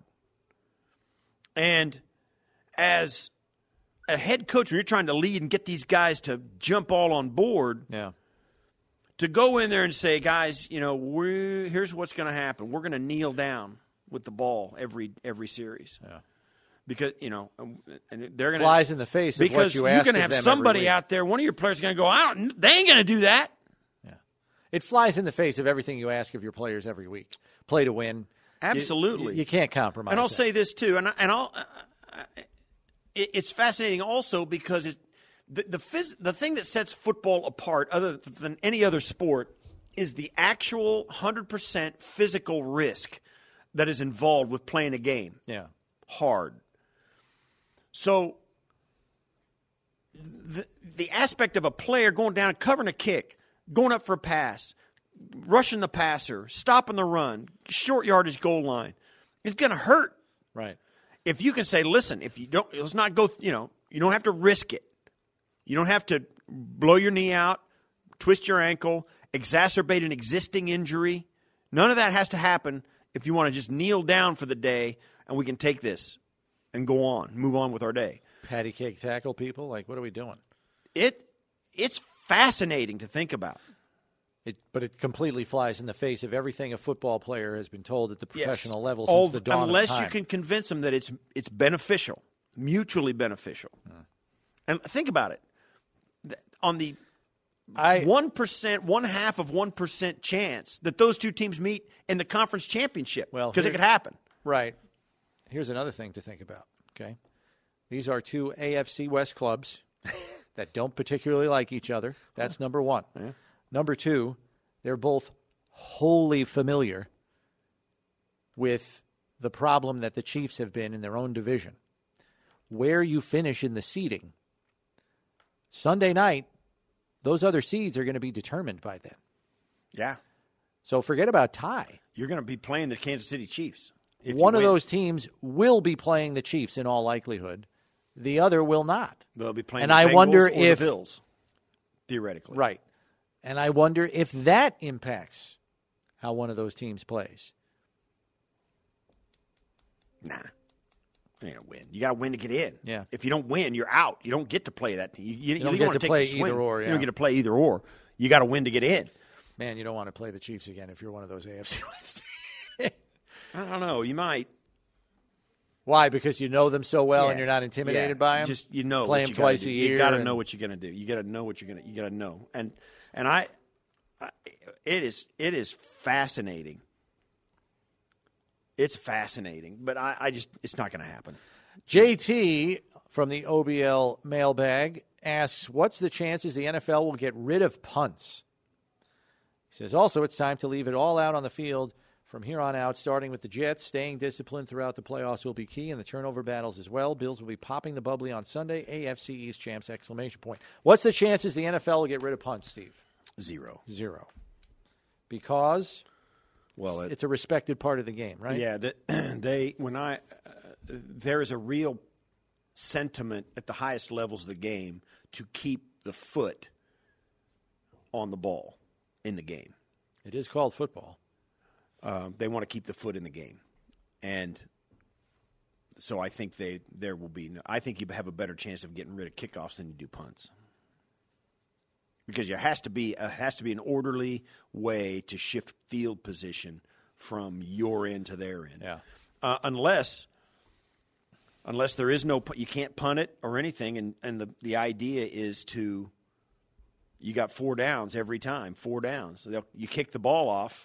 And as a head coach, when you're trying to lead and get these guys to jump all on board, yeah. to go in there and say, guys, you know, we here's what's going to happen. We're going to kneel down with the ball every every series. Yeah. Because, you know, and they're going to flies in the face of because what you you're ask going to of have them somebody every week. out there. One of your players is going to go, I don't, they ain't going to do that. Yeah, it flies in the face of everything you ask of your players every week. Play to win. Absolutely, you, you can't compromise. And I'll that. say this too, and I, and I'll. Uh, it, it's fascinating also because it, the the, phys, the thing that sets football apart, other than any other sport, is the actual one hundred percent physical risk that is involved with playing a game. Yeah, hard. So the, the aspect of a player going down, covering a kick, going up for a pass, rushing the passer, stopping the run, short yardage goal line, is going to hurt. Right. If you can say, listen, if you don't, let's not go, you know, you don't have to risk it. You don't have to blow your knee out, twist your ankle, exacerbate an existing injury. None of that has to happen if you want to just kneel down for the day and we can take this and go on, move on with our day. Patty cake tackle people? Like, what are we doing? It It's fascinating to think about. It, but it completely flies in the face of everything a football player has been told at the professional yes. level All, since the dawn unless of time. you can convince them that it's it's beneficial, mutually beneficial. Hmm. And think about it. On the I, one percent, one half of one percent chance that those two teams meet in the conference championship, well, because it could happen. Right. Here's another thing to think about, okay? These are two A F C West clubs that don't particularly like each other. That's number one. Yeah. Number two, they're both wholly familiar with the problem that the Chiefs have been in their own division. Where you finish in the seeding, Sunday night, those other seeds are going to be determined by then. Yeah. So forget about tie. You're going to be playing the Kansas City Chiefs. If One of win. those teams will be playing the Chiefs in all likelihood. The other will not. They'll be playing and the I Bengals wonder or if, the Bills, theoretically. Right. And I wonder if that impacts how one of those teams plays. Nah. You ain't gonna win. You got to win to get in. Yeah. If you don't win, you're out. You don't get to play that. You, you, You don't you get wanna to take play the swing. either or, yeah. You don't get to play either or. You got to win to get in. Man, you don't want to play the Chiefs again if you're one of those A F C West. I don't know. You might. Why? Because you know them so well Yeah. and you're not intimidated Yeah. by them? Just you know, play what them you gotta twice do. a year. You got to and- know what you're going to do. You got to know what you're going to. You got to know. And and I, I, it is it is fascinating. It's fascinating, but I, I just it's not going to happen. J T from the O B L mailbag asks, what's the chances the N F L will get rid of punts? He says, also, it's time to leave it all out on the field from here on out, starting with the Jets. Staying disciplined throughout the playoffs will be key, and the turnover battles as well. Bills will be popping the bubbly on Sunday. A F C East champs, exclamation point. What's the chances the N F L will get rid of punts, Steve? Zero. Zero. Because Well, it, it's a respected part of the game, right? yeah. The, they when I uh, there is a real sentiment at the highest levels of the game to keep the foot on the ball in the game. It is called football. Um, they want to keep the foot in the game, and so I think they there will be. I think you have a better chance of getting rid of kickoffs than you do punts, because there has to be a, has to be an orderly way to shift field position from your end to their end. Yeah. Uh, unless unless there is no you can't punt it or anything, and and the the idea is to you got four downs every time, four downs. So you kick the ball off.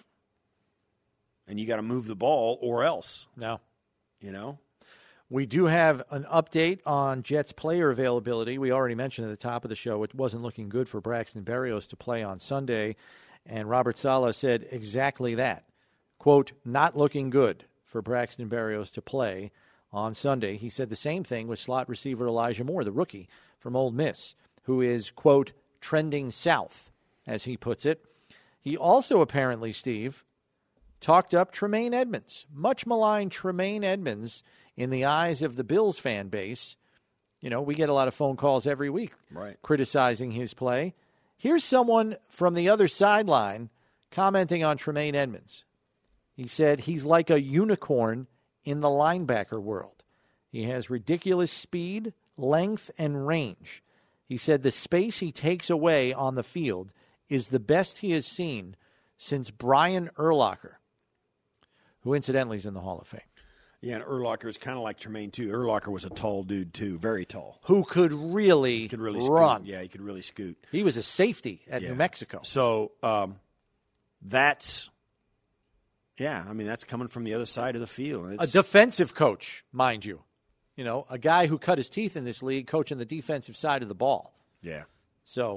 And you got to move the ball or else. No. You know? We do have an update on Jets player availability. We already mentioned at the top of the show it wasn't looking good for Braxton Berrios to play on Sunday. And Robert Saleh said exactly that. Quote, not looking good for Braxton Berrios to play on Sunday. He said the same thing with slot receiver Elijah Moore, the rookie from Ole Miss, who is, quote, trending south, as he puts it. He also apparently, Steve, talked up Tremaine Edmonds, much maligned Tremaine Edmonds in the eyes of the Bills fan base. You know, we get a lot of phone calls every week right. criticizing his play. Here's someone from the other sideline commenting on Tremaine Edmonds. He said he's like a unicorn in the linebacker world. He has ridiculous speed, length, and range. He said the space he takes away on the field is the best he has seen since Brian Urlacher, who incidentally is in the Hall of Fame. Yeah, and Urlacher is kind of like Tremaine, too. Urlacher was a tall dude, too, very tall. Who could really, he could really run. Scoot. Yeah, he could really scoot. He was a safety at yeah. New Mexico. So um, that's, yeah, I mean, that's coming from the other side of the field. It's, a defensive coach, mind you. You know, a guy who cut his teeth in this league coaching the defensive side of the ball. Yeah. So,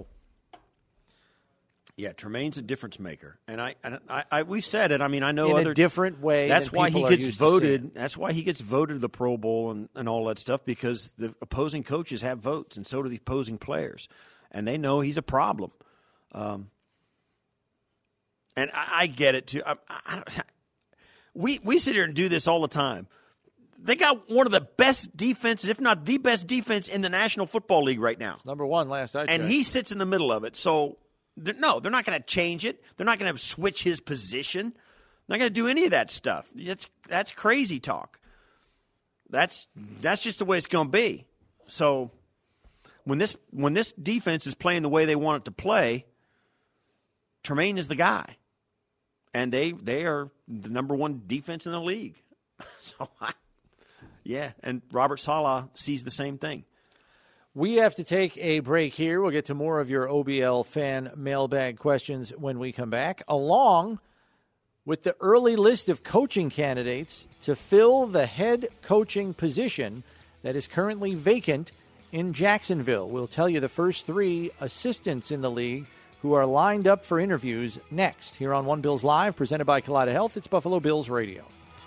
yeah, Tremaine's a difference maker, and I, and I, I we've said it. I mean, I know in other a different way. That's than why he people gets are used voted. That's why he gets voted to the Pro Bowl and, and all that stuff, because the opposing coaches have votes, and so do the opposing players, and they know he's a problem. Um, and I, I get it too. I, I, we we sit here and do this all the time. They got one of the best defenses, if not the best defense in the National Football League right now. It's number one last I checked. And he sits in the middle of it. So, they're, no, they're not going to change it. They're not going to switch his position. They're not going to do any of that stuff. That's that's crazy talk. That's that's just the way it's going to be. So, when this when this defense is playing the way they want it to play, Tremaine is the guy. And they they are the number one defense in the league. So, I Yeah, and Robert Saleh sees the same thing. We have to take a break here. We'll get to more of your O B L fan mailbag questions when we come back, along with the early list of coaching candidates to fill the head coaching position that is currently vacant in Jacksonville. We'll tell you the first three assistants in the league who are lined up for interviews next here on One Bills Live, presented by Kaleida Health. It's Buffalo Bills Radio.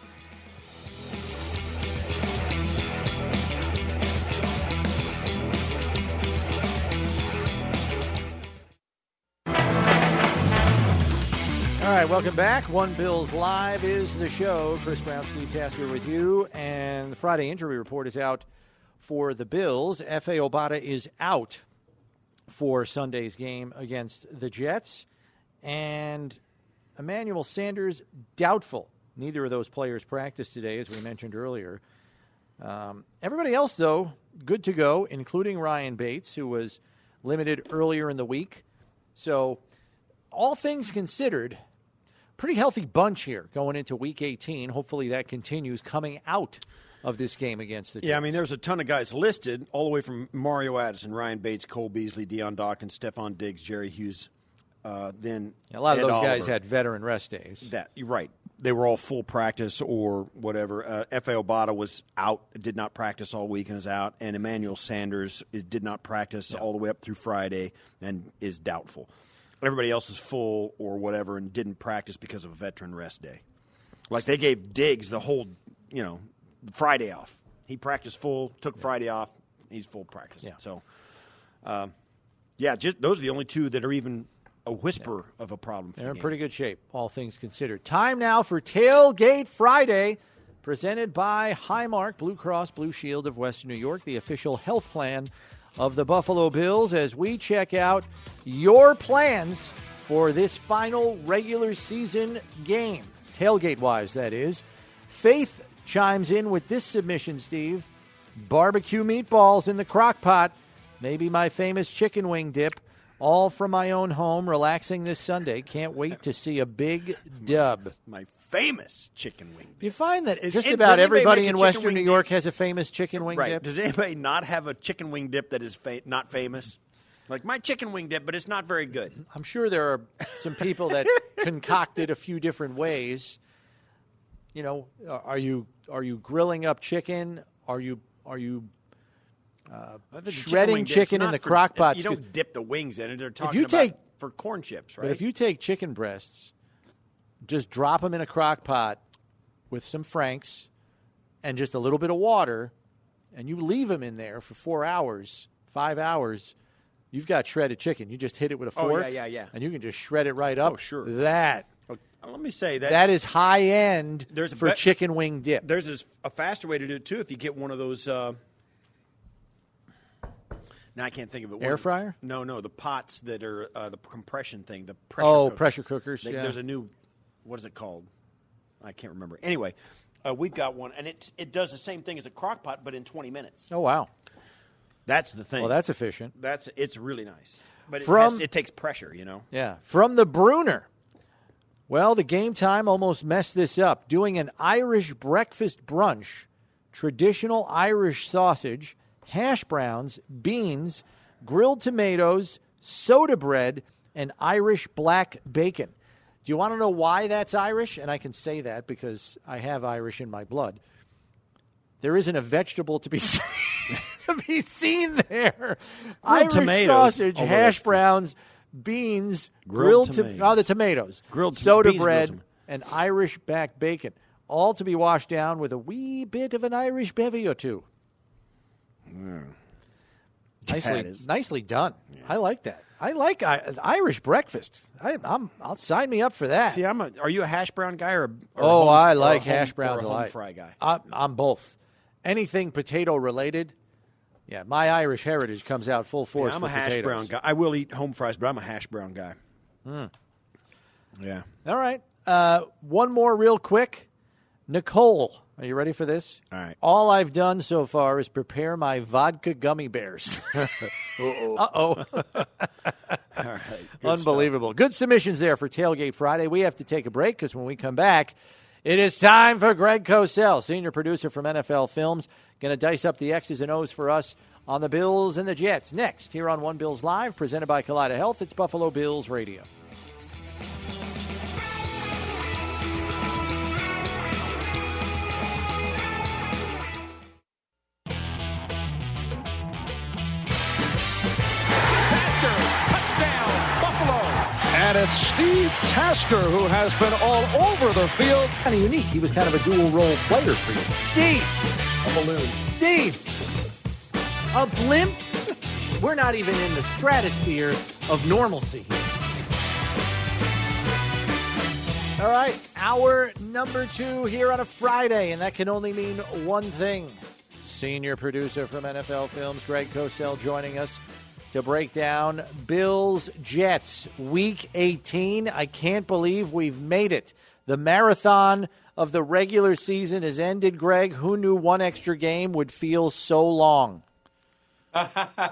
All right, welcome back. One Bills Live is the show. Chris Brown, Steve Tasker with you. And the Friday injury report is out for the Bills. F A. Obata is out for Sunday's game against the Jets. And Emmanuel Sanders, doubtful. Neither of those players practiced today, as we mentioned earlier. Um, everybody else, though, good to go, including Ryan Bates, who was limited earlier in the week. So, all things considered, pretty healthy bunch here going into Week eighteen. Hopefully that continues coming out of this game against the Jets. Yeah, I mean, there's a ton of guys listed, all the way from Mario Addison, Ryan Bates, Cole Beasley, Deion Dawkins, Stephon Diggs, Jerry Hughes. Uh, then a lot of Ed those Oliver. guys had veteran rest days. That you're right. They were all full practice or whatever. Uh, F A. Obata was out, did not practice all week and is out. And Emmanuel Sanders is, did not practice yeah. all the way up through Friday and is doubtful. Everybody else is full or whatever and didn't practice because of a veteran rest day. Like they gave Diggs the whole, you know, Friday off. He practiced full, took yeah. Friday off. He's full practice. Yeah. So, um, yeah, just those are the only two that are even a whisper yeah. of a problem. For They're the in pretty good shape, all things considered. Time now for Tailgate Friday, presented by Highmark Blue Cross Blue Shield of Western New York, the official health plan of the Buffalo Bills, as we check out your plans for this final regular season game, tailgate-wise, that is. Faith chimes in with this submission, Steve. Barbecue meatballs in the crock pot, maybe my famous chicken wing dip, all from my own home, relaxing this Sunday. Can't wait to see a big dub. My famous chicken wing dip. You find that Is just it, about everybody in chicken Western wing New dip? York has a famous chicken wing right. dip? Does anybody not have a chicken wing dip that is fa- not famous? Like my chicken wing dip, but it's not very good. I'm sure there are some people that concocted a few different ways. You know, are you are you grilling up chicken? Are you are you uh, shredding chicken, chicken in the for, crock pot? You don't dip the wings in it. They're talking if you about take, for corn chips, right? But if you take chicken breasts, just drop them in a crock pot with some Franks and just a little bit of water, and you leave them in there for four hours, five hours, you've got shredded chicken. You just hit it with a fork. Oh, yeah, yeah, yeah. And you can just shred it right up. Oh, sure. That. Okay, let me say that. That is high end there's a for be- chicken wing dip. There's a, a faster way to do it, too, if you get one of those. Uh, now, I can't think of it. Air what, fryer? No, no, the pots that are uh, the compression thing, the pressure Oh, cooker. pressure cookers. They, yeah. There's a new, what is it called? I can't remember. Anyway, uh, we've got one, and it it does the same thing as a crock pot, but in twenty minutes. Oh, wow. That's the thing. Well, that's efficient. That's it's really nice. But it, From, has, it takes pressure, you know. Yeah. From the Bruner. Well, the game time almost messed this up. Doing an Irish breakfast brunch, traditional Irish sausage, hash browns, beans, grilled tomatoes, soda bread, and Irish black bacon. Do you want to know why that's Irish? And I can say that because I have Irish in my blood. There isn't a vegetable to be seen, to be seen there. Grilled Irish tomatoes. sausage, Oh, well, hash that's- browns, beans, Grilled grilled, tomatoes. to- oh, the tomatoes, Grilled to- soda beans, bread, grilled and Irish back bacon, all to be washed down with a wee bit of an Irish bevy or two. Mm. Nicely, is- nicely done. I like that. I like I, Irish breakfast. I, I'm. I'll sign me up for that. See, I'm a, are you a hash brown guy or? A, or oh, home, I or like a home, hash browns or a a home lot. fry guy. I'm, I'm both. Anything potato related. Yeah, my Irish heritage comes out full force. Yeah, I'm for a hash potatoes. brown guy. I will eat home fries, but I'm a hash brown guy. Mm. Yeah. All right. Uh, one more real quick. Nicole, are you ready for this? All right. All I've done so far is prepare my vodka gummy bears. Uh-oh. Uh-oh. All right. Good Unbelievable. Stuff. Good submissions there for Tailgate Friday. We have to take a break because when we come back, it is time for Greg Cosell, senior producer from N F L Films, going to dice up the X's and O's for us on the Bills and the Jets. Next, here on One Bills Live, presented by Kaleida Health, it's Buffalo Bills Radio. And it's Steve Tasker who has been all over the field. Kind of unique. He was kind of a dual-role player for you. Steve! A balloon. Steve! A blimp? We're not even in the stratosphere of normalcy. All right, hour number two here on a Friday, and that can only mean one thing. Senior producer from N F L Films, Greg Cosell, joining us to break down Bills-Jets, Week eighteen. I can't believe we've made it. The marathon of the regular season has ended, Greg. Who knew one extra game would feel so long? And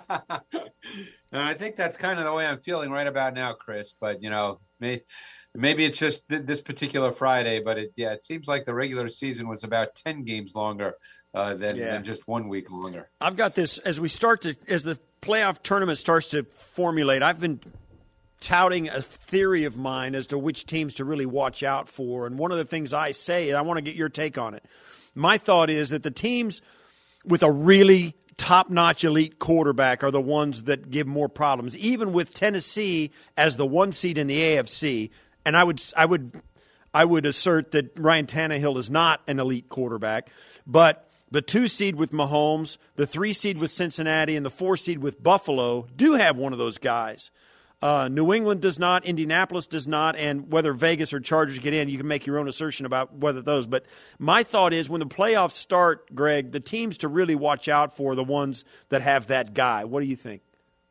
I think that's kind of the way I'm feeling right about now, Chris. But, you know, may, maybe it's just th- this particular Friday. But, it, yeah, it seems like the regular season was about ten games longer uh, than, Yeah. than just one week longer. I've got this as we start to as the playoff tournament starts to formulate. I've been touting a theory of mine as to which teams to really watch out for. And one of the things I say, and I want to get your take on it. My thought is that the teams with a really top-notch elite quarterback are the ones that give more problems, even with Tennessee as the one seed in the A F C. And I would I would I would assert that Ryan Tannehill is not an elite quarterback, but the two seed with Mahomes, the three seed with Cincinnati, and the four seed with Buffalo do have one of those guys. Uh, New England does not, Indianapolis does not, and whether Vegas or Chargers get in, you can make your own assertion about whether those. But my thought is when the playoffs start, Greg, the teams to really watch out for are the ones that have that guy. What do you think?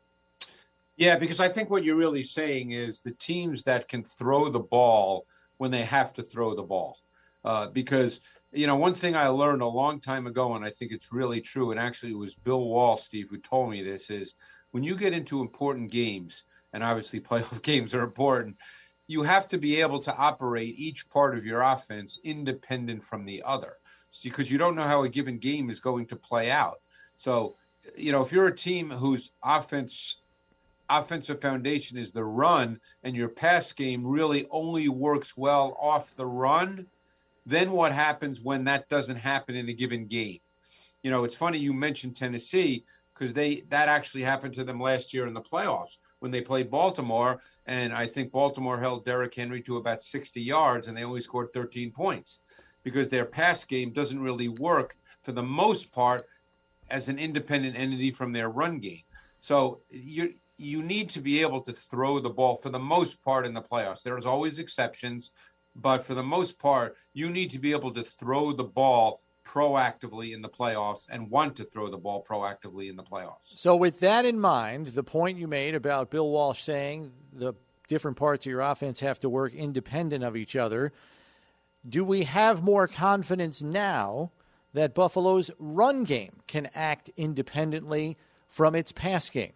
Yeah, because I think what you're really saying is the teams that can throw the ball when they have to throw the ball. Uh, because, you know, one thing I learned a long time ago, and I think it's really true, and actually it was Bill Wall, Steve, who told me this, is when you get into important games, and obviously playoff games are important, you have to be able to operate each part of your offense independent from the other because you don't know how a given game is going to play out. So, you know, if you're a team whose offense offensive foundation is the run and your pass game really only works well off the run, then what happens when that doesn't happen in a given game? You know, it's funny you mentioned Tennessee because they that actually happened to them last year in the playoffs when they played Baltimore, and I think Baltimore held Derrick Henry to about sixty yards, and they only scored thirteen points because their pass game doesn't really work for the most part as an independent entity from their run game. So you you need to be able to throw the ball for the most part in the playoffs. There's always exceptions, but for the most part, you need to be able to throw the ball proactively in the playoffs and want to throw the ball proactively in the playoffs. So with that in mind, the point you made about Bill Walsh saying the different parts of your offense have to work independent of each other, do we have more confidence now that Buffalo's run game can act independently from its pass game?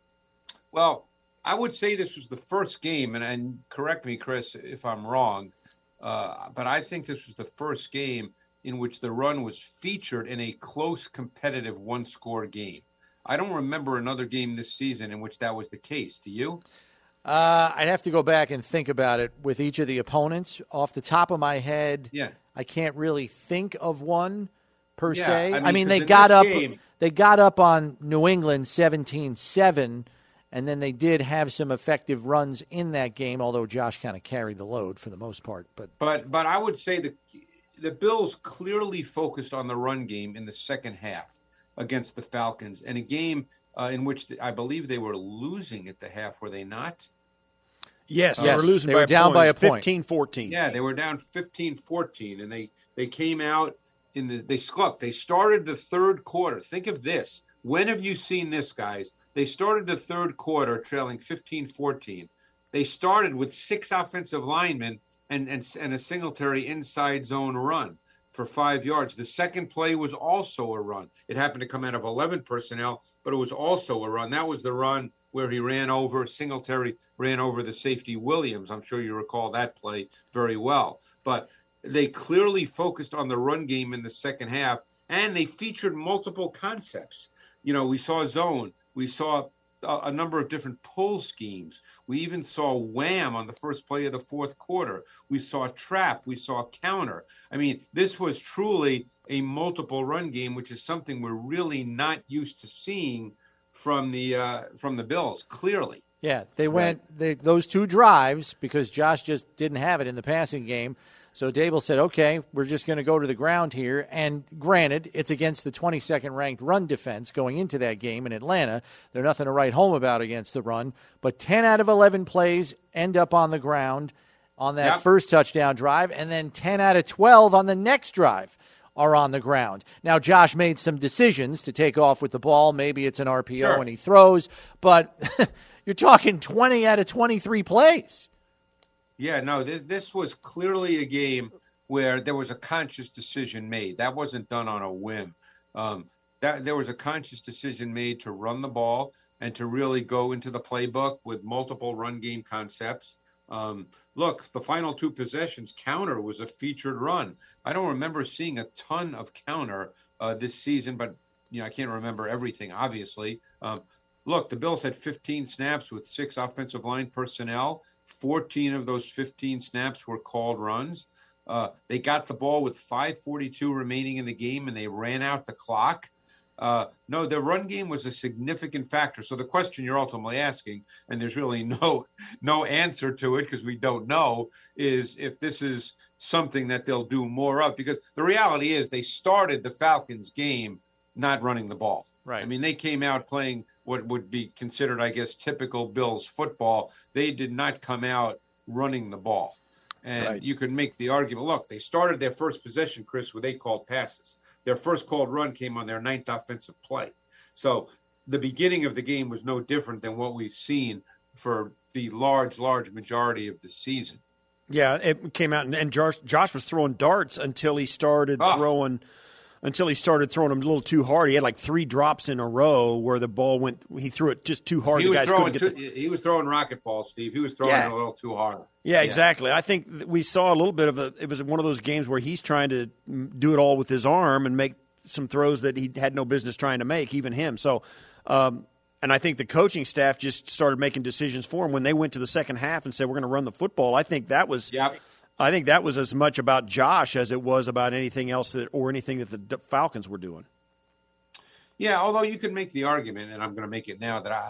Well, I would say this was the first game, and, and correct me, Chris, if I'm wrong, uh, but I think this was the first game in which the run was featured in a close, competitive one-score game. I don't remember another game this season in which that was the case. Do you? Uh, I'd have to go back and think about it with each of the opponents. Off the top of my head, yeah. I can't really think of one per yeah, se. I mean, I mean they in got up game, they got up on New England seventeen seven, and then they did have some effective runs in that game, although Josh kind of carried the load for the most part. But but but I would say the the Bills clearly focused on the run game in the second half against the Falcons, and a game uh, in which the, I believe they were losing at the half, were they not? Yes, uh, they yes, were losing they by were a down point. by a point. fifteen fourteen. Yeah, they were down fifteen fourteen, and they, they came out in the they look, they started the third quarter. Think of this. When have you seen this, guys? They started the third quarter trailing fifteen fourteen. They started with six offensive linemen and, and, and a Singletary inside zone run for five yards. The second play was also a run. It happened to come out of eleven personnel, but it was also a run. That was the run where he ran over, Singletary ran over the safety Williams. I'm sure you recall that play very well. But they clearly focused on the run game in the second half, and they featured multiple concepts. You know, we saw zone. We saw a, a number of different pull schemes. We even saw wham on the first play of the fourth quarter. We saw trap. We saw counter. I mean, this was truly a multiple run game, which is something we're really not used to seeing from the uh, from the Bills, clearly. Yeah, they went right. they, those two drives because Josh just didn't have it in the passing game. So Dable said, okay, we're just going to go to the ground here. And granted, it's against the twenty-second ranked run defense going into that game in Atlanta. They're nothing to write home about against the run. But ten out of eleven plays end up on the ground on that yep. first touchdown drive, and then ten out of twelve on the next drive are on the ground. Now, Josh made some decisions to take off with the ball. Maybe it's an R P O sure. and he throws, but you're talking twenty out of twenty-three plays. Yeah, no, th- this was clearly a game where there was a conscious decision made. That wasn't done on a whim. Um, that there was a conscious decision made to run the ball and to really go into the playbook with multiple run game concepts. Um, look, the final two possessions, counter was a featured run. I don't remember seeing a ton of counter uh, this season, but you know I can't remember everything, obviously. Um, look, the Bills had fifteen snaps with six offensive line personnel. fourteen of those fifteen snaps were called runs. Uh, they got the ball with five forty-two remaining in the game, and they ran out the clock. Uh, no, the run game was a significant factor. So the question you're ultimately asking, and there's really no no answer to it because we don't know, is if this is something that they'll do more of. Because the reality is they started the Falcons game not running the ball. Right. I mean, they came out playing what would be considered, I guess, typical Bills football. They did not come out running the ball. And right. you could make the argument, look, they started their first possession, Chris, with eight called passes. Their first called run came on their ninth offensive play. So the beginning of the game was no different than what we've seen for the large, large majority of the season. Yeah, it came out, and, and Josh, Josh was throwing darts until he started oh. throwing – until he started throwing them a little too hard. He had like three drops in a row where the ball went – he threw it just too hard. He, the was guys throwing couldn't too, get the, he was throwing rocket balls, Steve. He was throwing yeah. it a little too hard. Yeah, yeah, exactly. I think we saw a little bit of a – it was one of those games where he's trying to do it all with his arm and make some throws that he had no business trying to make, even him. So um, – and I think the coaching staff just started making decisions for him when they went to the second half and said, we're going to run the football. I think that was yep. – I think that was as much about Josh as it was about anything else that, or anything that the Falcons were doing. Yeah, although you could make the argument, and I'm going to make it now, that I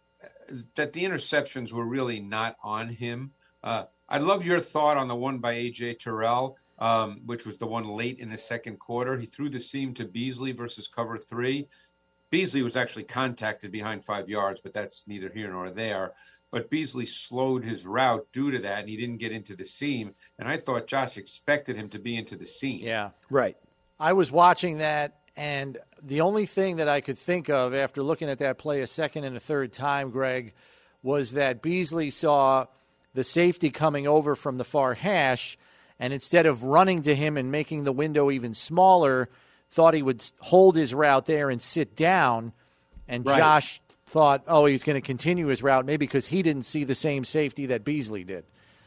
that the interceptions were really not on him. Uh, I'd love your thought on the one by A J Terrell, um, which was the one late in the second quarter. He threw the seam to Beasley versus cover three. Beasley was actually contacted behind five yards, but that's neither here nor there. But Beasley slowed his route due to that, and he didn't get into the seam. And I thought Josh expected him to be into the seam. Yeah. Right. I was watching that, and the only thing that I could think of after looking at that play a second and a third time, Greg, was that Beasley saw the safety coming over from the far hash, and instead of running to him and making the window even smaller, thought he would hold his route there and sit down, and right. Josh thought, oh, he's going to continue his route, maybe because he didn't see the same safety that Beasley did.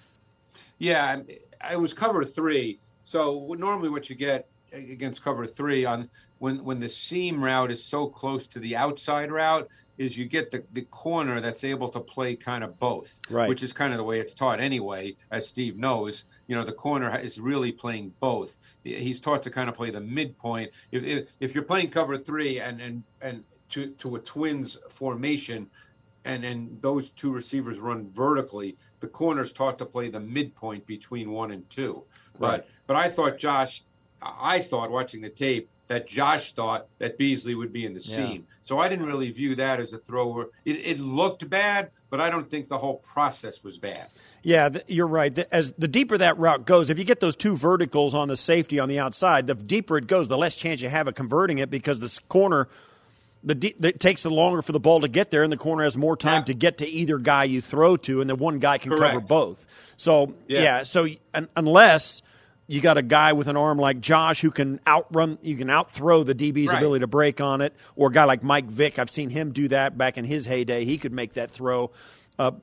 Yeah, it was cover three. So normally what you get against cover three on when when the seam route is so close to the outside route is you get the, the corner that's able to play kind of both, right. which is kind of the way it's taught anyway, as Steve knows. You know, the corner is really playing both. He's taught to kind of play the midpoint. If if, if you're playing cover three and and, and to, to a twins formation, and, and those two receivers run vertically, the corner's taught to play the midpoint between one and two. Right. But but I thought Josh, I thought watching the tape that Josh thought that Beasley would be in the seam. Yeah. So I didn't really view that as a thrower. It, it looked bad, but I don't think the whole process was bad. Yeah, th- you're right. The, as the deeper that route goes, if you get those two verticals on the safety on the outside, the deeper it goes, the less chance you have of converting it because this corner – The de- it takes the longer for the ball to get there, and the corner has more time yeah. to get to either guy you throw to, and the one guy can Correct. cover both. So, yeah, yeah so un- unless you got a guy with an arm like Josh who can outrun, you can outthrow the D B's right. ability to break on it, or a guy like Mike Vick, I've seen him do that back in his heyday. He could make that throw. Uh,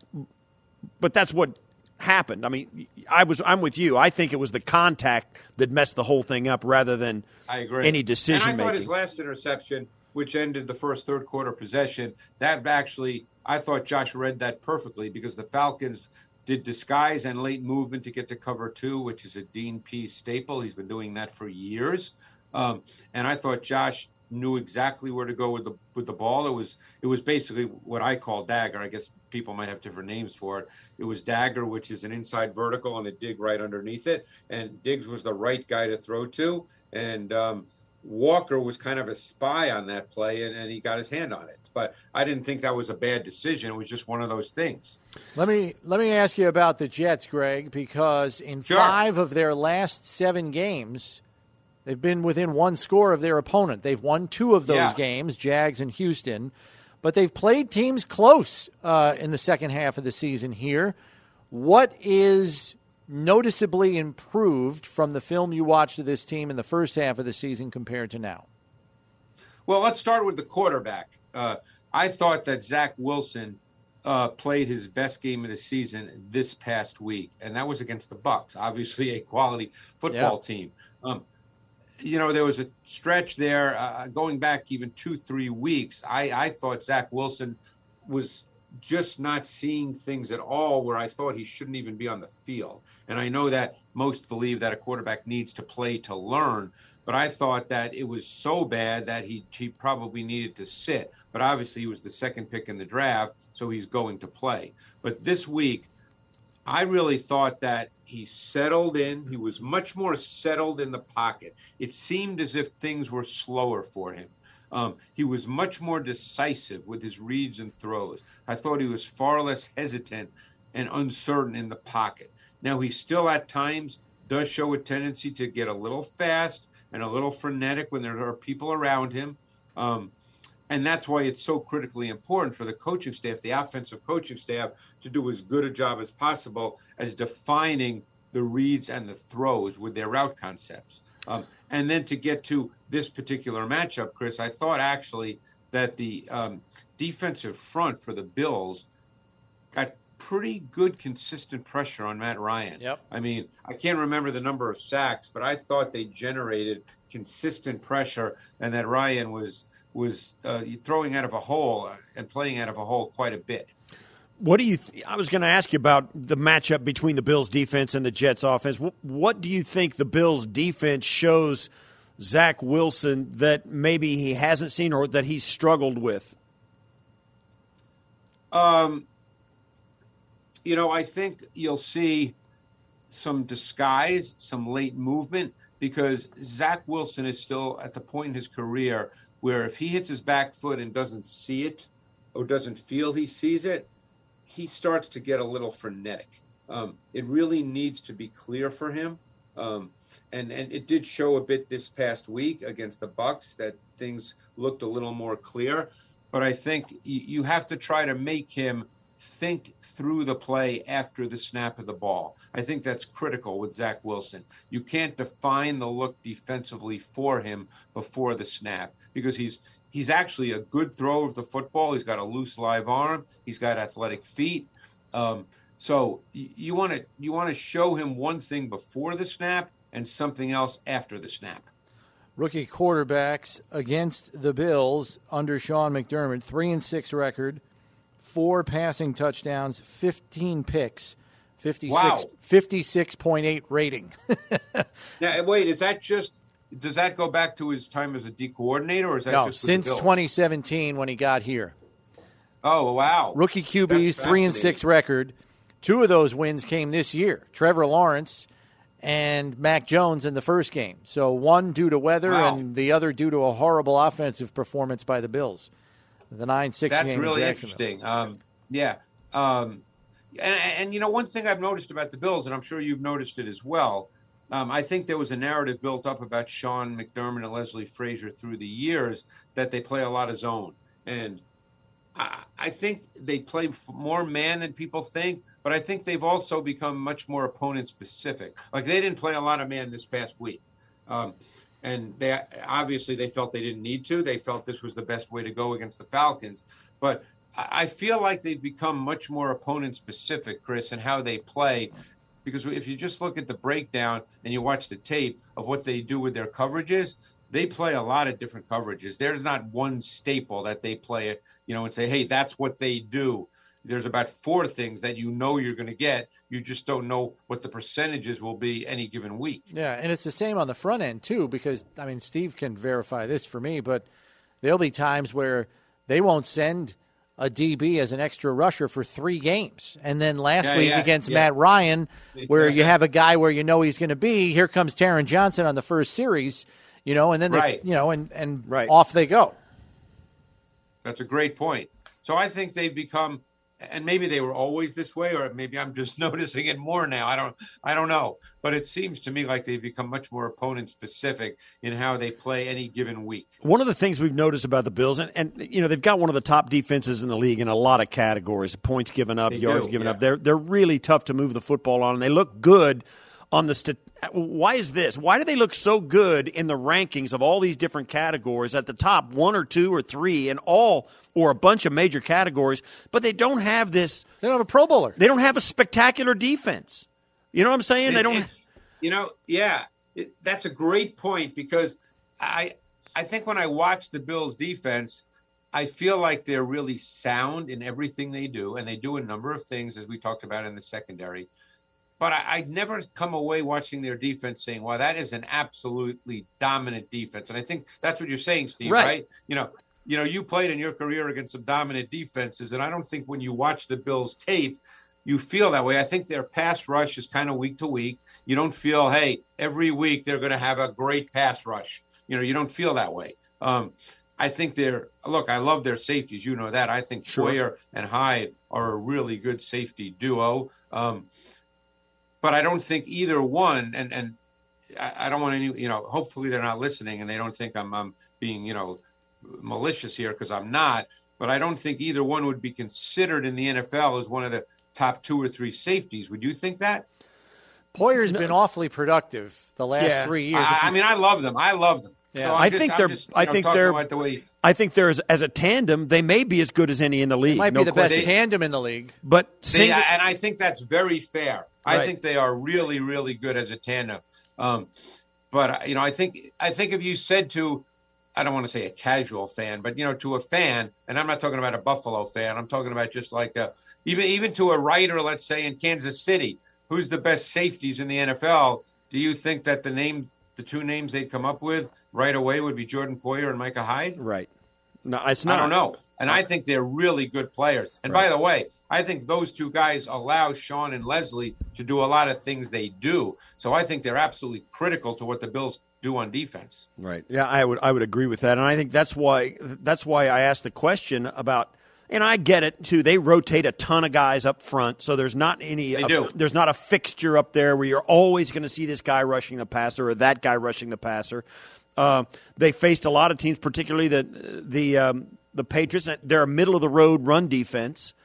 but that's what happened. I mean, I was, I'm with you. I think it was the contact that messed the whole thing up rather than I agree. any decision and I thought making. his last interception, which ended the first third quarter possession, that actually, I thought Josh read that perfectly because the Falcons did disguise and late movement to get to cover two, which is a Dean Pease staple. He's been doing that for years. Um, and I thought Josh knew exactly where to go with the with the ball. It was it was basically what I call dagger. I guess people might have different names for it. It was dagger, which is an inside vertical and a dig right underneath it. And Diggs was the right guy to throw to. And um, Walker was kind of a spy on that play, and, and he got his hand on it. But I didn't think that was a bad decision. It was just one of those things. Let me let me ask you about the Jets, Greg, because in Sure. five of their last seven games, they've been within one score of their opponent. They've won two of those Yeah. games, Jags and Houston, but they've played teams close uh, in the second half of the season here. What is noticeably improved from the film you watched of this team in the first half of the season compared to now? Well, let's start with the quarterback. Uh, I thought that Zach Wilson uh, played his best game of the season this past week, and that was against the Bucs, obviously a quality football Yeah. team. Um, you know, there was a stretch there uh, going back even two, three weeks. I, I thought Zach Wilson was just not seeing things at all where I thought he shouldn't even be on the field. And I know that most believe that a quarterback needs to play to learn, but I thought that it was so bad that he, he probably needed to sit. But obviously he was the second pick in the draft, so he's going to play. But this week, I really thought that he settled in. He was much more settled in the pocket. It seemed as if things were slower for him. Um, he was much more decisive with his reads and throws. I thought he was far less hesitant and uncertain in the pocket. Now, he still at times does show a tendency to get a little fast and a little frenetic when there are people around him. Um, and that's why it's so critically important for the coaching staff, the offensive coaching staff, to do as good a job as possible as defining the reads and the throws with their route concepts. Um, and then to get to this particular matchup, Chris, I thought actually that the um, defensive front for the Bills got pretty good, consistent pressure on Matt Ryan. Yep. I mean, I can't remember the number of sacks, but I thought they generated consistent pressure, and that Ryan was was uh, throwing out of a hole and playing out of a hole quite a bit. What do you? Th- I was going to ask you about the matchup between the Bills' defense and the Jets' offense. What, what do you think the Bills' defense shows Zach Wilson that maybe he hasn't seen or that he's struggled with? Um, you know, I think you'll see some disguise, some late movement, because Zach Wilson is still at the point in his career where if he hits his back foot and doesn't see it or doesn't feel he sees it, he starts to get a little frenetic. Um, it really needs to be clear for him. Um, and, and it did show a bit this past week against the Bucs that things looked a little more clear. But I think you, you have to try to make him think through the play after the snap of the ball. I think that's critical with Zach Wilson. You can't define the look defensively for him before the snap because he's he's actually a good thrower of the football. He's got a loose live arm. He's got athletic feet. Um, so you want to you want to show him one thing before the snap and something else after the snap. Rookie quarterbacks against the Bills under Sean McDermott, three and six record, four passing touchdowns, fifteen picks, fifty-six, wow. fifty-six point eight rating. Now, wait, is that just does that go back to his time as a D coordinator, or is that no, just with since the Bills? twenty seventeen when he got here? Oh, wow! Rookie Q Bs, three and six record. Two of those wins came this year. Trevor Lawrence and Mac Jones in the first game. So one due to weather wow. and the other due to a horrible offensive performance by the Bills. The nine six That's game really in interesting. Um, yeah. Um, and, and, you know, one thing I've noticed about the Bills, and I'm sure you've noticed it as well, um, I think there was a narrative built up about Sean McDermott and Leslie Frazier through the years that they play a lot of zone. And I, I think they play more man than people think, but I think they've also become much more opponent-specific. Like, they didn't play a lot of man this past week. Um, and they obviously they felt they didn't need to. They felt this was the best way to go against the Falcons. But I feel like they've become much more opponent-specific, Chris, in how they play. Because if you just look at the breakdown and you watch the tape of what they do with their coverages, they play a lot of different coverages. There's not one staple that they play, you know, and say, hey, that's what they do. There's about four things that you know you're going to get. You just don't know what the percentages will be any given week. Yeah, and it's the same on the front end, too, because, I mean, Steve can verify this for me, but there'll be times where they won't send a D B as an extra rusher for three games. And then last yeah, week yeah, against yeah. Matt Ryan, where yeah. you have a guy where you know he's going to be, here comes Taron Johnson on the first series, you know, and then they, right. you know, and, and right. off they go. That's a great point. So I think they've become, and maybe they were always this way, or maybe I'm just noticing it more now. I don't, I don't know. But it seems to me like they've become much more opponent specific in how they play any given week. One of the things we've noticed about the Bills, and, and you know, they've got one of the top defenses in the league in a lot of categories, points given up, They yards do, given yeah. up. They're they're really tough to move the football on, and they look good on the st- why is this? Why do they look so good in the rankings of all these different categories at the top, one or two or three, in all or a bunch of major categories, but they don't have this. They don't have a Pro Bowler. They don't have a spectacular defense. You know what I'm saying? It, they don't. it, you know, yeah, it, that's a great point because I, I think when I watch the Bills defense, I feel like they're really sound in everything they do, and they do a number of things, as we talked about in the secondary. But I, I'd never come away watching their defense saying, wow, that is an absolutely dominant defense. And I think that's what you're saying, Steve, right? right? You know, you know, you played in your career against some dominant defenses, and I don't think when you watch the Bills tape, you feel that way. I think their pass rush is kind of week to week. You don't feel, hey, every week they're going to have a great pass rush. You know, you don't feel that way. Um, I think they're – look, I love their safeties. You know that. I think Sure. Schroyer and Hyde are a really good safety duo. Um But I don't think either one, and, and I, I don't want any, you know, hopefully they're not listening and they don't think I'm, I'm being, you know, malicious here because I'm not. But I don't think either one would be considered in the N F L as one of the top two or three safeties. Would you think that? Poyer's been awfully productive the last Yeah. three years. I, I mean, I love them. I love them. Yeah. So I'm I just- think I'm they're. just, you I know, think talking they're. about the way, I think there's as a tandem, they may be as good as any in the league. might no be the best question. tandem in the league. But they, single, and I think that's very fair. I Right. think they are really, really good as a tandem. Um, but you know, I think I think if you said to, I don't want to say a casual fan, but you know, to a fan, and I'm not talking about a Buffalo fan. I'm talking about just like a, even even to a writer, let's say in Kansas City, who's the best safeties in the N F L? Do you think that the name, the two names they'd come up with right away would be Jordan Poyer and Micah Hyde? right? No, it's not. I don't know. And I think they're really good players. And Right. by the way, I think those two guys allow Sean and Leslie to do a lot of things they do. So I think they're absolutely critical to what the Bills do on defense. Right. Yeah, I would. I would agree with that, and I think that's why. That's why I asked the question about. And I get it too. They rotate a ton of guys up front, so there's not any. They a, do. There's not a fixture up there where you're always going to see this guy rushing the passer or that guy rushing the passer. Uh, they faced a lot of teams, particularly the the um, the Patriots. They're a middle of the road run defense.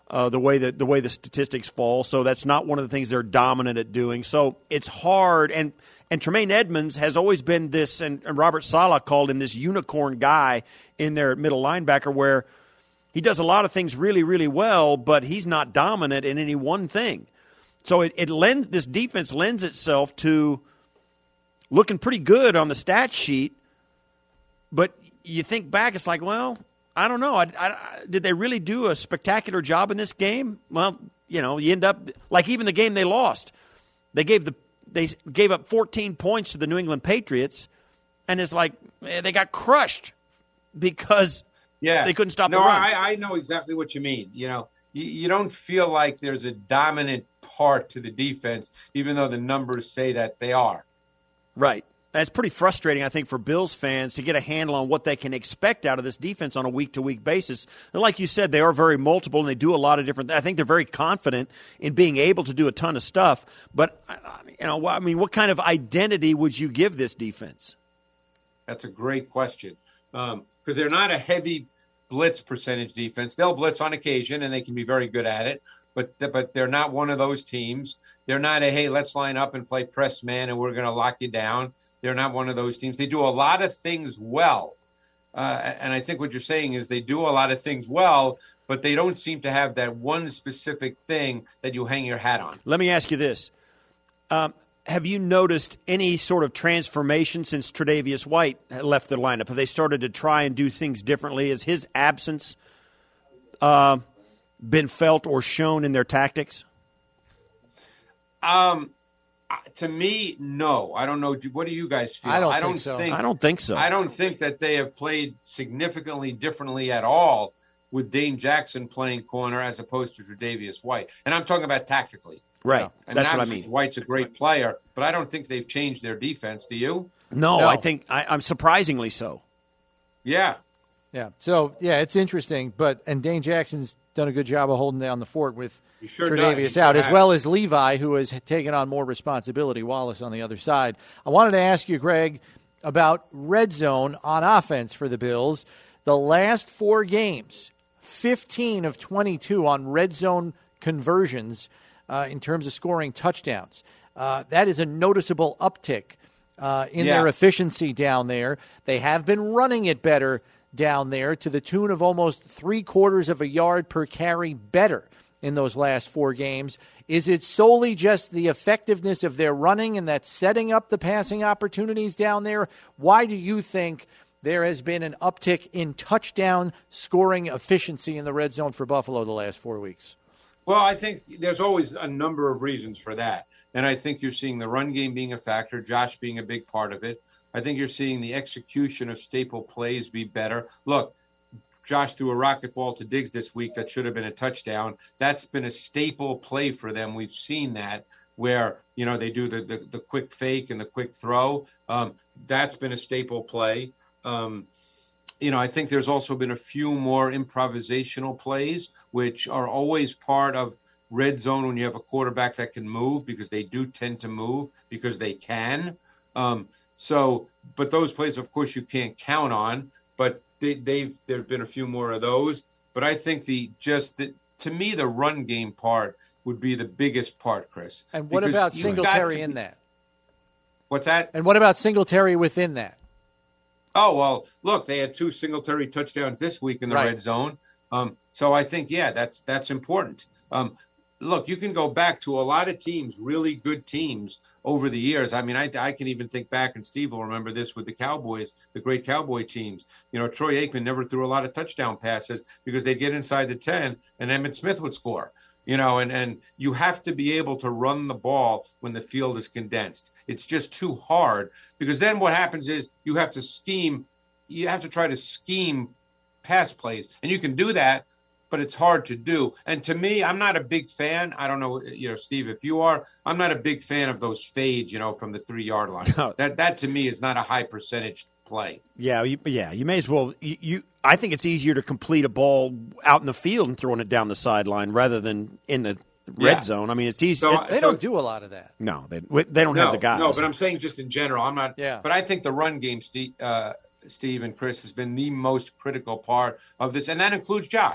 uh, the way that the way the statistics fall. So that's not one of the things they're dominant at doing. So it's hard. And and Tremaine Edmonds has always been this, and, and Robert Saleh called him this unicorn guy in their middle linebacker, where he does a lot of things really, really well, but he's not dominant in any one thing. So it, it lends this defense lends itself to looking pretty good on the stat sheet, but you think back, it's like, well, I don't know. I, I, did they really do a spectacular job in this game? Well, you know, you end up like even the game they lost, they gave the they gave up fourteen points to the New England Patriots, and it's like they got crushed because yeah. they couldn't stop no, the run. I, I know exactly what you mean. You know, you, you don't feel like there's a dominant part to the defense, even though the numbers say that they are. Right. That's pretty frustrating, I think, for Bills fans to get a handle on what they can expect out of this defense on a week-to-week basis. And like you said, they are very multiple, and they do a lot of different – I think they're very confident in being able to do a ton of stuff. But, you know, I mean, what kind of identity would you give this defense? That's a great question because um, they're not a heavy blitz percentage defense. They'll blitz on occasion, and they can be very good at it. But but they're not one of those teams. They're not a, hey, let's line up and play press man and we're going to lock you down. They're not one of those teams. They do a lot of things well. Uh, and I think what you're saying is they do a lot of things well, but they don't seem to have that one specific thing that you hang your hat on. Let me ask you this. Um, have you noticed any sort of transformation since Tre'Davious White left the lineup? Have they started to try and do things differently? Has his absence uh, been felt or shown in their tactics? Um, to me, no. I don't know. What do you guys feel? I don't, I don't think so. think. I don't think so. I don't think that they have played significantly differently at all with Dane Jackson playing corner as opposed to Tre'Davious White. And I'm talking about tactically. Right. Yeah. And That's what I mean. White's a great player, but I don't think they've changed their defense. Do you? No, No. I think I, I'm surprisingly so. Yeah. Yeah. So, yeah, it's interesting. But and Dane Jackson's done a good job of holding down the fort with He sure does. Tre'Davious He sure out, as has. well as Levi, who has taken on more responsibility. Wallace on the other side. I wanted to ask you, Greg, about red zone on offense for the Bills. The last four games, fifteen of twenty-two on red zone conversions uh, in terms of scoring touchdowns. Uh, that is a noticeable uptick uh, in Yeah. their efficiency down there. They have been running it better down there to the tune of almost three quarters of a yard per carry better in those last four games. Is it solely just the effectiveness of their running and that's setting up the passing opportunities down there? Why do you think there has been an uptick in touchdown scoring efficiency in the red zone for Buffalo the last four weeks? Well, I think there's always a number of reasons for that. And I think you're seeing the run game being a factor, Josh being a big part of it. I think you're seeing the execution of staple plays be better. Look, Josh threw a rocket ball to Diggs this week that should have been a touchdown. That's been a staple play for them. We've seen that where, you know, they do the, the, the quick fake and the quick throw. Um, that's been a staple play. Um, you know, I think there's also been a few more improvisational plays, which are always part of red zone when you have a quarterback that can move, because they do tend to move because they can. Um, so, but those plays, of course, you can't count on, but they, they've, there've been a few more of those. But I think the, just the, to me, the run game part would be the biggest part, Chris. And what Because about you've Singletary got to in be- that? What's that? And what about Singletary within that? Oh, well, look, they had two Singletary touchdowns this week in the Right. red zone. Um, so I think, yeah, that's that's important. Um, look, you can go back to a lot of teams, really good teams over the years. I mean, I, I can even think back, and Steve will remember this with the Cowboys, the great Cowboy teams. You know, Troy Aikman never threw a lot of touchdown passes because they'd get inside the ten and Emmitt Smith would score. You know, and, and you have to be able to run the ball when the field is condensed. It's just too hard, because then what happens is you have to scheme, you have to try to scheme pass plays. And you can do that, but it's hard to do. And to me, I'm not a big fan. I don't know, you know, Steve, if you are, I'm not a big fan of those fades, you know, from the three-yard line. that that to me is not a high percentage play. Yeah, you, yeah, you may as well. You, you, I think it's easier to complete a ball out in the field and throwing it down the sideline rather than in the red Yeah. zone. I mean, it's easy. So, it- They So- don't do a lot of that. no, they they don't no, have the guys. No, but I'm saying just in general, I'm not. Yeah. But I think the run game, Steve, uh, Steve and Chris, has been the most critical part of this, and that includes Josh.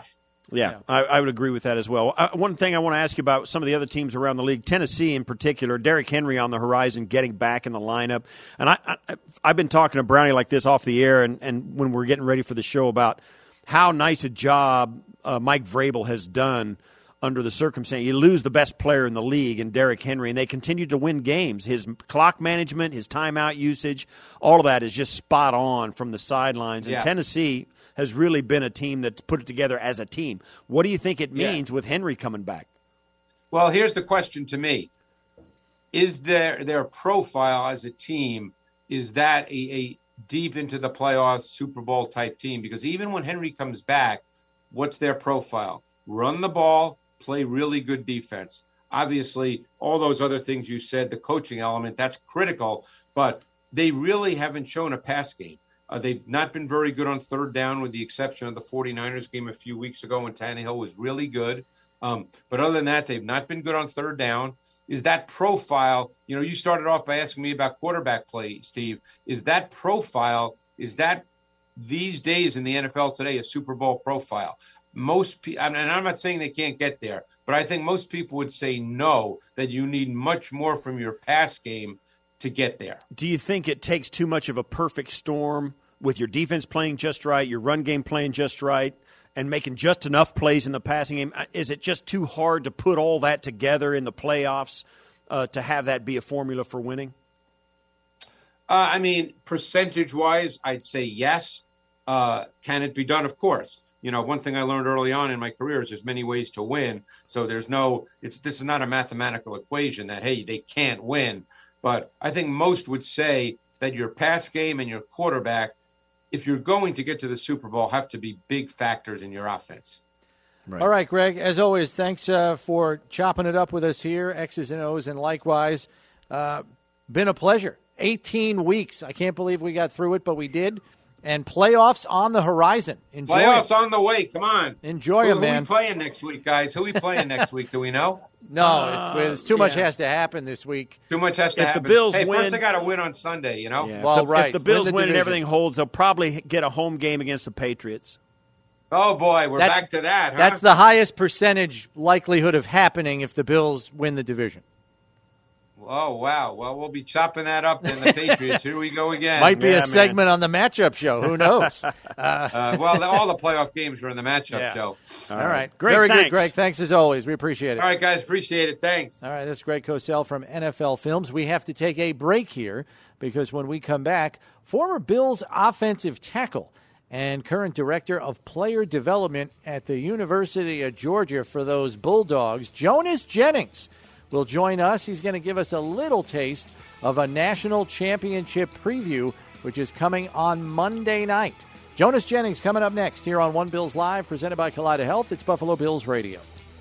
Yeah, Yeah. I, I would agree with that as well. Uh, one thing I want to ask you about some of the other teams around the league, Tennessee in particular, Derrick Henry on the horizon, getting back in the lineup. And I, I, I've been talking to Brownie like this off the air and, and when we're getting ready for the show about how nice a job uh, Mike Vrabel has done under the circumstance. You lose the best player in the league in Derrick Henry, and they continue to win games. His clock management, his timeout usage, all of that is just spot on from the sidelines. And Yeah. Tennessee has really been a team that's put it together as a team. What do you think it Yeah. means with Henry coming back? Well, here's the question to me. Is their their profile as a team, is that a, a deep into the playoffs Super Bowl type team? Because even when Henry comes back, what's their profile? Run the ball, play really good defense. Obviously, all those other things you said, the coaching element, that's critical, but they really haven't shown a pass game. Uh, they've not been very good on third down with the exception of the 49ers game a few weeks ago when Tannehill was really good. Um, but other than that, they've not been good on third down. Is that profile, you know, you started off by asking me about quarterback play, Steve. Is that profile, is that these days in the N F L today a Super Bowl profile? Most people, and I'm not saying they can't get there, but I think most people would say no, that you need much more from your pass game to get there. Do you think it takes too much of a perfect storm with your defense playing just right, your run game playing just right, and making just enough plays in the passing game? Is it just too hard to put all that together in the playoffs uh, to have that be a formula for winning? Uh, I mean, percentage-wise, I'd say yes. Uh, can it be done? Of course. You know, one thing I learned early on in my career is there's many ways to win. So there's no, it's this is not a mathematical equation that, hey, they can't win. But I think most would say that your pass game and your quarterback, if you're going to get to the Super Bowl, have to be big factors in your offense. Right. All right, Greg, as always, thanks uh, for chopping it up with us here, X's and O's, and likewise. Uh, been a pleasure. eighteen weeks. I can't believe we got through it, but we did. And playoffs on the horizon. Enjoy Playoffs it. on the way. Come on. Enjoy who, them, man. Who we playing next week, guys? Who we playing next week? Do we know? No, Uh, it's, it's too much yeah. has to happen this week. Too much has to If the happen. Bills hey, win- first they got to win on Sunday, you know? Yeah. Well, if the, right. If the Win Bills the win and division. everything holds, they'll probably get a home game against the Patriots. Oh, boy, we're That's- back to that, huh? That's the highest percentage likelihood of happening if the Bills win the division. Oh, wow. Well, we'll be chopping that up in the Patriots. Here we go again. Might be Yeah, a man. segment on the matchup show. Who knows? uh, Uh, well, the, all the playoff games are in the matchup Yeah. show. all right. Greg, Very thanks. good, Greg. Thanks as always. We appreciate it. All right, guys. Appreciate it. Thanks. All right, that's Greg Cosell from N F L Films. We have to take a break here because when we come back, former Bills offensive tackle and current director of player development at the University of Georgia for those Bulldogs, Jonas Jennings, will join us. He's going to give us a little taste of a national championship preview, which is coming on Monday night. Jonas Jennings coming up next here on One Bills Live, presented by Kaleida Health. It's Buffalo Bills Radio.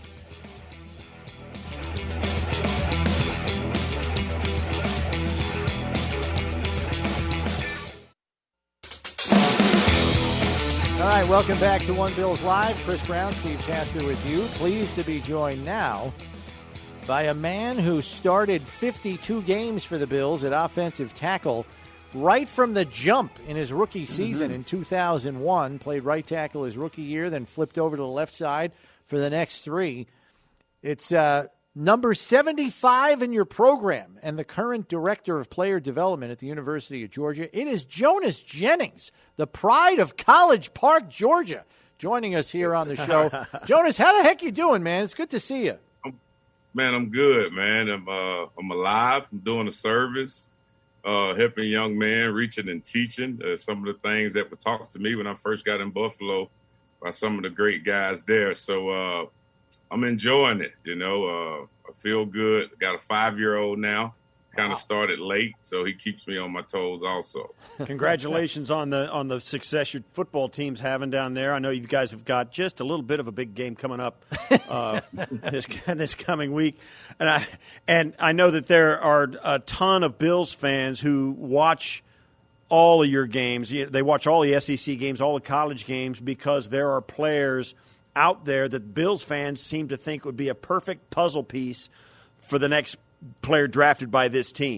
All right, welcome back to One Bills Live. Chris Brown, Steve Tasker with you. Pleased to be joined now by a man who started fifty-two games for the Bills at offensive tackle right from the jump in his rookie season in two thousand one. Played right tackle his rookie year, then flipped over to the left side for the next three. It's uh, number seventy-five in your program and the current director of player development at the University of Georgia. It is Jonas Jennings, the pride of College Park, Georgia, joining us here on the show. Jonas, how the heck you doing, man? It's good to see you. Man, I'm good, man. I'm uh, I'm alive. I'm doing a service, uh, helping young men, reaching and teaching uh, some of the things that were taught to me when I first got in Buffalo by some of the great guys there. So uh, I'm enjoying it. You know, uh, I feel good. Got a five-year-old now. Kind of started late, so he keeps me on my toes also. Congratulations on the on the success your football team's having down there. I know you guys have got just a little bit of a big game coming up uh, this this coming week, and I and I know that there are a ton of Bills fans who watch all of your games. They watch all the S E C games, all the college games, because there are players out there that Bills fans seem to think would be a perfect puzzle piece for the next player drafted by this team.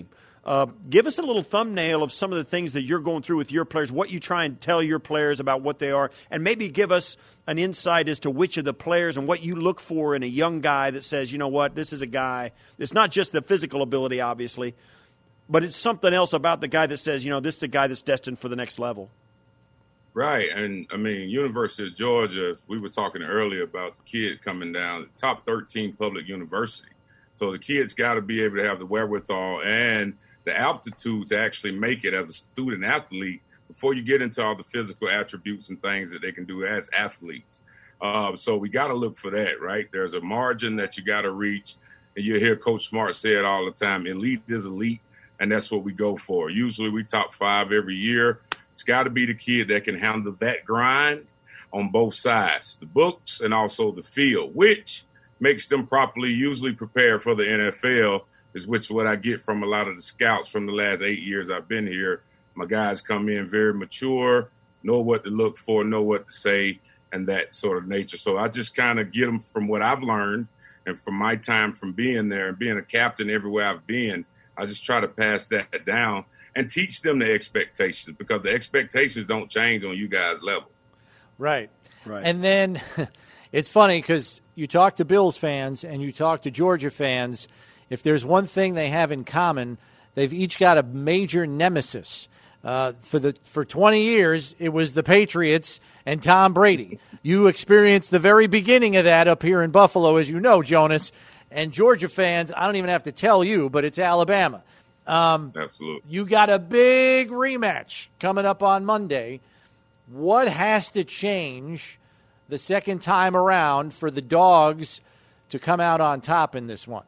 Uh, give us a little thumbnail of some of the things that you're going through with your players, what you try and tell your players about what they are, and maybe give us an insight as to which of the players and what you look for in a young guy that says, you know what, this is a guy. It's not just the physical ability, obviously, but it's something else about the guy that says, you know, this is a guy that's destined for the next level. Right. And, I mean, University of Georgia, we were talking earlier about the kid coming down, top thirteen public university. So the kid's got to be able to have the wherewithal and the aptitude to actually make it as a student athlete before you get into all the physical attributes and things that they can do as athletes. Uh, so we got to look for that, right? There's a margin that you got to reach. And you hear Coach Smart say it all the time, elite is elite, and that's what we go for. Usually we top five every year. It's got to be the kid that can handle that grind on both sides, the books and also the field, which makes them properly usually prepared for the N F L, is which what I get from a lot of the scouts from the last eight years I've been here. My guys come in very mature, know what to look for, know what to say, and that sort of nature. So I just kind of get them from what I've learned and from my time from being there and being a captain everywhere I've been. I just try to pass that down and teach them the expectations, because the expectations don't change on you guys' level. Right. Right. And then it's funny because you talk to Bills fans and you talk to Georgia fans. If there's one thing they have in common, they've each got a major nemesis. Uh, for the for twenty years, it was the Patriots and Tom Brady. You experienced the very beginning of that up here in Buffalo, as you know, Jonas. And Georgia fans, I don't even have to tell you, but it's Alabama. Um, Absolutely. You got a big rematch coming up on Monday. What has to change the second time around for the Dogs to come out on top in this one?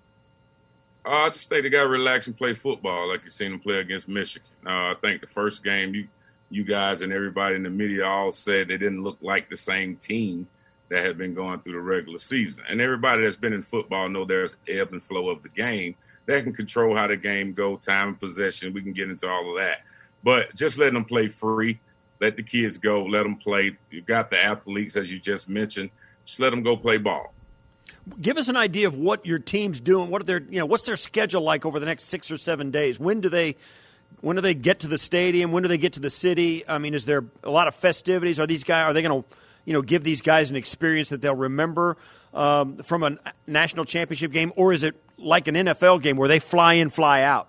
Uh, I just think they got to relax and play football like you seen them play against Michigan. Uh, I think the first game, you you guys and everybody in the media all said they didn't look like the same team that had been going through the regular season. And everybody that's been in football know there's ebb and flow of the game. They can control how the game go, time and possession. We can get into all of that. But just letting them play free, let the kids go, let them play. You've got the athletes, as you just mentioned. Just let them go play ball. Give us an idea of what your team's doing. What are their, you know, what's their schedule like over the next six or seven days? When do they, when do they get to the stadium? When do they get to the city? I mean, is there a lot of festivities? Are these guys, are they going to, you know, give these guys an experience that they'll remember um, from a national championship game, or is it like an N F L game where they fly in, fly out?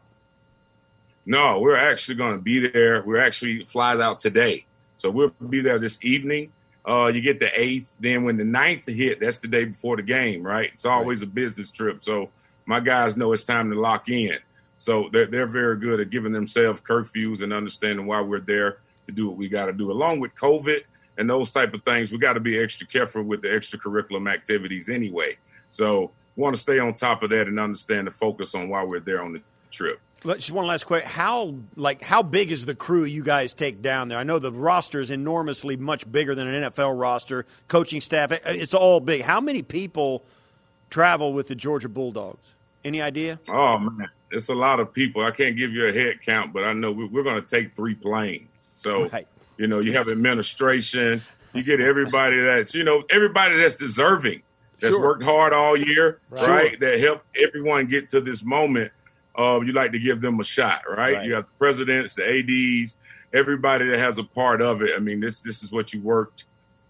No, we're actually going to be there. We're actually flying out today, so we'll be there this evening. Uh, you get the eighth. Then when the ninth hit, that's the day before the game, right? It's always right. a business trip. So my guys know it's time to lock in. So they're, they're very good at giving themselves curfews and understanding why we're there to do what we got to do. Along with COVID and those type of things, we got to be extra careful with the extracurricular activities anyway. So we want to stay on top of that and understand the focus on why we're there on the trip. Just one last question. How like how big is the crew you guys take down there? I know the roster is enormously much bigger than an N F L roster. Coaching staff, it's all big. How many people travel with the Georgia Bulldogs? Any idea? Oh, man, it's a lot of people. I can't give you a head count, but I know we're going to take three planes. So, right. you know, you have administration. You get everybody that's, you know, everybody that's deserving, that's sure. worked hard all year, right? right? That helped everyone get to this moment. Uh, you like to give them a shot, right? right? You have the presidents, the A Ds, everybody that has a part of it. I mean, this this is what you worked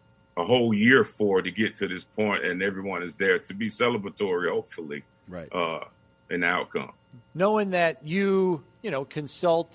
a whole year for to get to this point, and everyone is there to be celebratory, hopefully, right? Uh, in the outcome. Knowing that you, you know, consult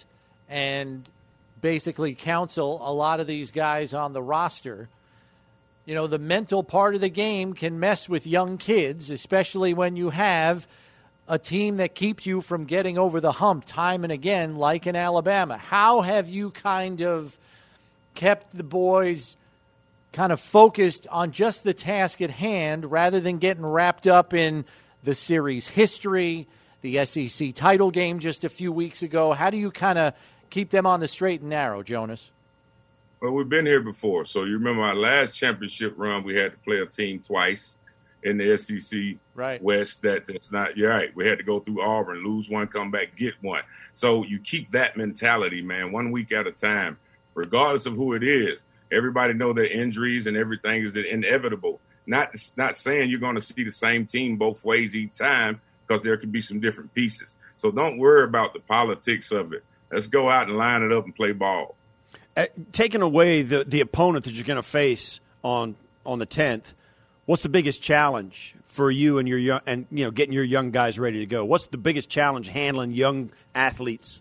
and basically counsel a lot of these guys on the roster, you know, the mental part of the game can mess with young kids, especially when you have a team that keeps you from getting over the hump time and again, like in Alabama. How have you kind of kept the boys kind of focused on just the task at hand rather than getting wrapped up in the series history, the S E C title game just a few weeks ago? How do you kind of keep them on the straight and narrow, Jonas? Well, we've been here before. So you remember our last championship run, we had to play a team twice in the S E C right. West. That, that's not, you're right. We had to go through Auburn, lose one, come back, get one. So you keep that mentality, man, one week at a time, regardless of who it is. Everybody know their injuries and everything is inevitable. Not, not saying you're going to see the same team both ways each time, because there could be some different pieces. So don't worry about the politics of it. Let's go out and line it up and play ball. Uh, taking away the, the opponent that you're going to face on on the tenth, what's the biggest challenge for you and your young and you know getting your young guys ready to go? What's the biggest challenge handling young athletes?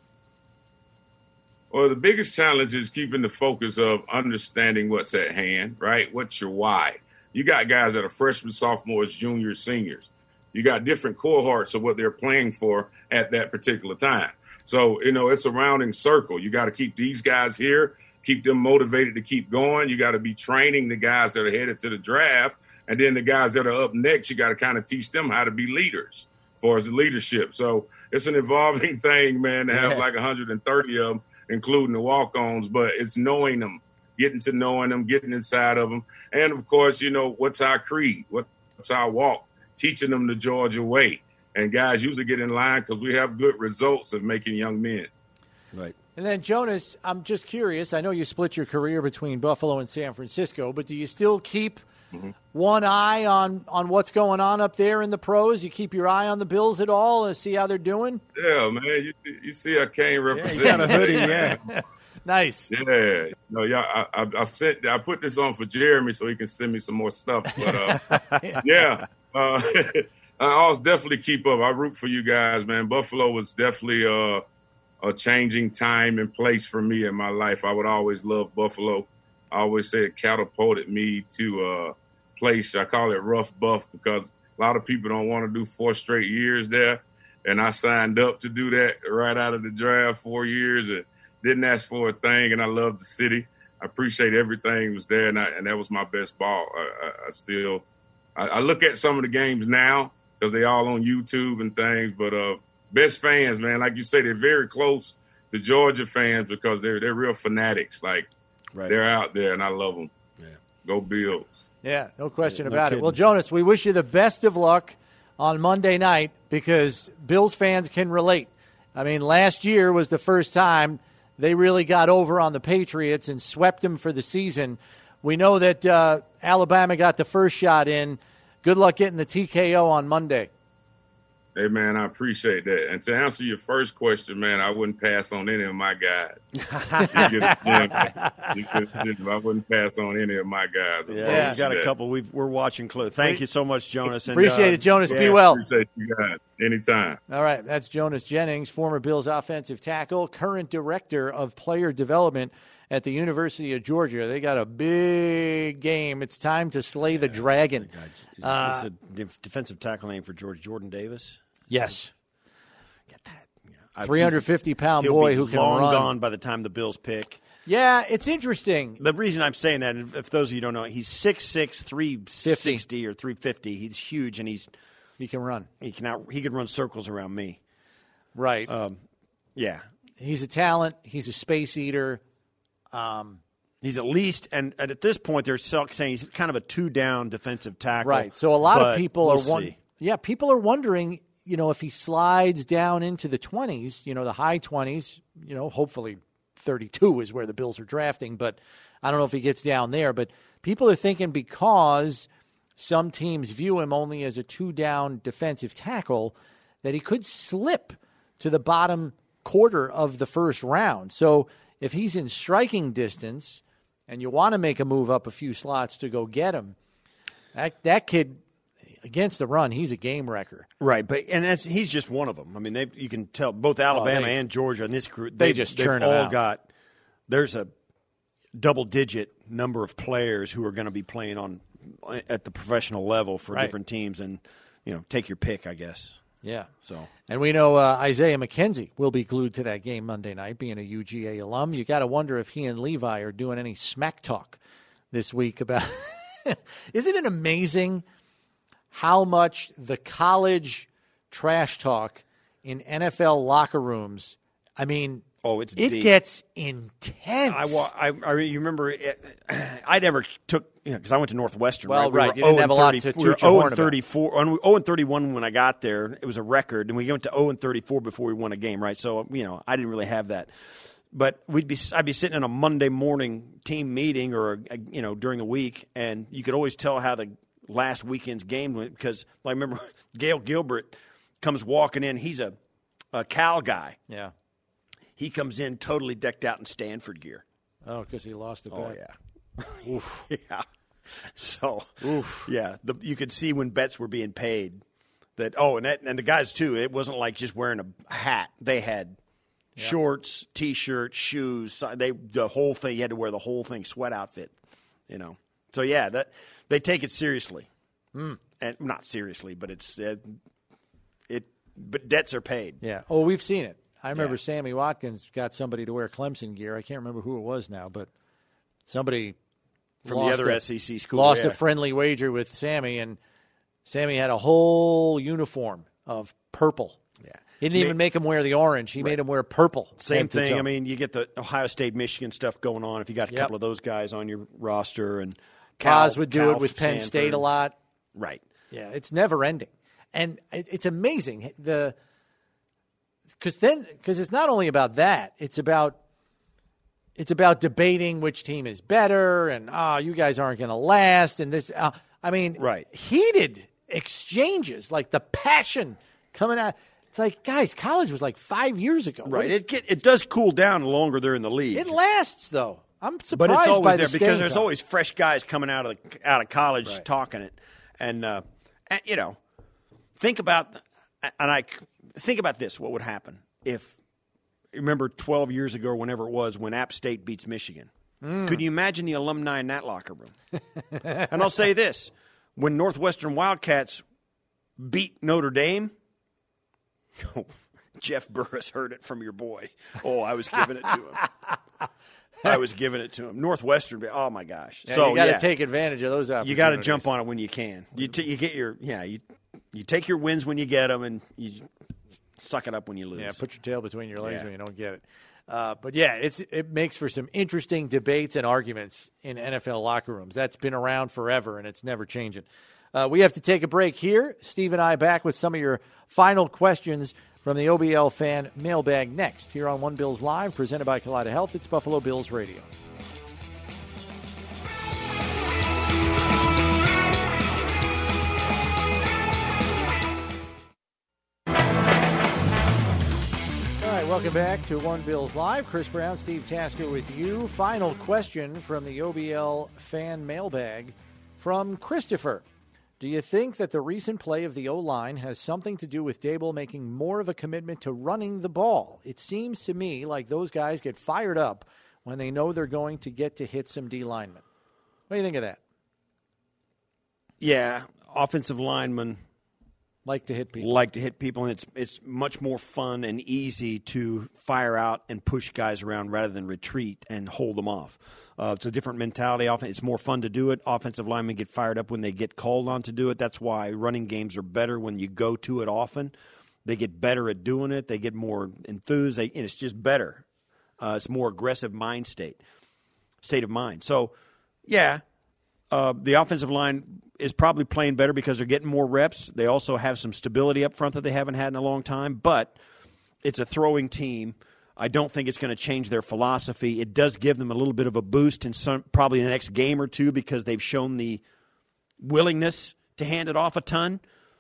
Well, the biggest challenge is keeping the focus of understanding what's at hand, right? What's your why? You got guys that are freshmen, sophomores, juniors, seniors. You got different cohorts of what they're playing for at that particular time. So, you know, it's a rounding circle. You got to keep these guys here, keep them motivated to keep going. You got to be training the guys that are headed to the draft. And then the guys that are up next, you got to kind of teach them how to be leaders as far as the leadership. So it's an evolving thing, man, to have yeah. like one hundred thirty of them, including the walk-ons. But it's knowing them, getting to knowing them, getting inside of them. And, of course, you know, what's our creed? What's our walk? Teaching them the Georgia way. And guys usually get in line because we have good results of making young men. Right. And then, Jonas, I'm just curious. I know you split your career between Buffalo and San Francisco, but do you still keep mm-hmm. one eye on, on what's going on up there in the pros? You keep your eye on the Bills at all and see how they're doing? Yeah, man. You, you see I can't represent. Yeah, you got a hoodie, yeah. Nice. Yeah. No, yeah, I, I, I, sent, I put this on for Jeremy so he can send me some more stuff. But, uh, yeah. Uh, I'll definitely keep up. I root for you guys, man. Buffalo was definitely uh, a changing time and place for me in my life. I would always love Buffalo. I always say it catapulted me to a place. I call it rough buff because a lot of people don't want to do four straight years there. And I signed up to do that right out of the draft, four years, and didn't ask for a thing. And I love the city. I appreciate everything that was there, and, I, and that was my best ball. I, I, I still I, I look at some of the games now, because they all on YouTube and things. But uh, best fans, man, like you say, they're very close to Georgia fans because they're they're real fanatics. Like, right. They're out there, and I love them. Yeah. Go Bills. Yeah, no question yeah, no about kidding. it. Well, Jonas, we wish you the best of luck on Monday night because Bills fans can relate. I mean, last year was the first time they really got over on the Patriots and swept them for the season. We know that uh, Alabama got the first shot in. Good luck getting the T K O on Monday. Hey, man, I appreciate that. And to answer your first question, man, I wouldn't pass on any of my guys. you get, you know, you get, I wouldn't pass on any of my guys. Yeah, yeah. We've got a couple. We've, we're watching close. Thank you so much, Jonas. And, appreciate uh, it, Jonas. Yeah. Be well. Appreciate you guys. Anytime. All right, that's Jonas Jennings, former Bills offensive tackle, current director of player development at the University of Georgia. They got a big game. It's time to slay the dragon. Uh, it's a defensive tackle name for George Jordan Davis. Yes. Get that. Yeah. three hundred fifty pound He'll boy be who can long run. gone by the time the Bills pick. Yeah, it's interesting. The reason I'm saying that, if those of you don't know, he's six six, three sixty or three fifty. He's huge, and he's he can run. He can out, he can run circles around me. Right. Um, yeah. He's a talent. He's a space eater. Um, he's at least, and, and at this point, they're saying he's kind of a two-down defensive tackle. Right. So a lot of people we'll are wondering. Yeah, people are wondering. You know, if he slides down into the twenties, you know, the high twenties, you know, hopefully thirty-two is where the Bills are drafting, but I don't know if he gets down there. But people are thinking because some teams view him only as a two-down defensive tackle that he could slip to the bottom quarter of the first round. So if he's in striking distance and you want to make a move up a few slots to go get him, that, that kid – against the run, he's a game wrecker. Right, but and that's, he's just one of them. I mean, they you can tell both Alabama oh, they, and Georgia and this group, they just they've churn all them out. got – there's a double-digit number of players who are going to be playing on at the professional level for right. different teams, and, you know, take your pick, I guess. Yeah. So, and we know uh, Isaiah McKenzie will be glued to that game Monday night, being a U G A alum. You got to wonder if he and Levi are doing any smack talk this week about – isn't it amazing – how much the college trash talk in N F L locker rooms, I mean, oh, it's it deep. gets intense. I, I, I you remember, it, I never took, you know, because I went to Northwestern. Well, right, we right. You didn't have a lot to we were toot your oh horn and thirty-four, about. oh and thirty-one when I got there. It was a record, and we went to oh and thirty-four before we won a game, right? So, you know, I didn't really have that. But we'd be, I'd be sitting in a Monday morning team meeting or, a, you know, during the week, and you could always tell how the last weekend's game went because I remember Gail Gilbert comes walking in. He's a a Cal guy. Yeah. He comes in totally decked out in Stanford gear. Oh, because he lost a bet. Oh, yeah. Oof. Yeah. So, Oof. yeah, the, you could see when bets were being paid that, oh, and, that, and the guys, too, it wasn't like just wearing a hat. They had yep. shorts, T-shirts, shoes. They the whole thing. You had to wear the whole thing, sweat outfit, you know. So, yeah, that they take it seriously. Mm. And not seriously, but it's uh, it. But debts are paid. Yeah. Oh, we've seen it. I remember yeah. Sammy Watkins got somebody to wear Clemson gear. I can't remember who it was now, but somebody from the other a, S E C school lost yeah. a friendly wager with Sammy, and Sammy had a whole uniform of purple. Yeah. He didn't Ma- even make him wear the orange. He right. made him wear purple. Same thing. I mean, you get the Ohio State, Michigan stuff going on if you got a yep. couple of those guys on your roster. And Cal, Paz would do Cal, it with Penn Stanford. State a lot. Right. Yeah, it's never ending. And it's amazing. The Because then, because it's not only about that, it's about it's about debating which team is better, and oh, you guys aren't going to last, and this. Uh, I mean, right. heated exchanges, like the passion coming out. It's like, guys, college was like five years ago. Right. It get, it does cool down the longer they're in the league. It lasts though. I'm surprised, but it's always by there the because there's time. always fresh guys coming out of the, out of college right. talking it, and, uh, and you know, think about and I think about this: what would happen if? Remember twelve years ago, or whenever it was, when App State beats Michigan. Mm. Could you imagine the alumni in that locker room? And I'll say this: when Northwestern Wildcats beat Notre Dame, oh, Jeff Burris heard it from your boy. Oh, I was giving it to him. I was giving it to him. Northwestern, oh my gosh! Yeah, so you got to yeah, take advantage of those opportunities. You got to jump on it when you can. You t- you get your yeah you you take your wins when you get them, and you suck it up when you lose. Yeah, put your tail between your legs yeah. when you don't get it. Uh, but yeah, it's it makes for some interesting debates and arguments in N F L locker rooms. That's been around forever, and it's never changing. Uh, we have to take a break here. Steve and I back with some of your final questions from the O B L fan mailbag next here on One Bills Live, presented by Kaleida Health. It's Buffalo Bills Radio. Welcome back to One Bills Live. Chris Brown, Steve Tasker with you. Final question from the O B L fan mailbag from Christopher. Do you think that the recent play of the O-line has something to do with Dable making more of a commitment to running the ball? It seems to me like those guys get fired up when they know they're going to get to hit some D linemen. What do you think of that? Yeah, offensive linemen like to hit people. Like to hit people, and it's it's much more fun and easy to fire out and push guys around rather than retreat and hold them off. Uh, it's a different mentality. Often, it's more fun to do it. Offensive linemen get fired up when they get called on to do it. That's why running games are better when you go to it often. They get better at doing it. They get more enthused. They, and it's just better. Uh, it's more aggressive mind state, state of mind. So, yeah. Uh, the offensive line is probably playing better because they're getting more reps. They also have some stability up front that they haven't had in a long time, but it's a throwing team. I don't think it's going to change their philosophy. It does give them a little bit of a boost in some, probably the next game or two because they've shown the willingness to hand it off a ton.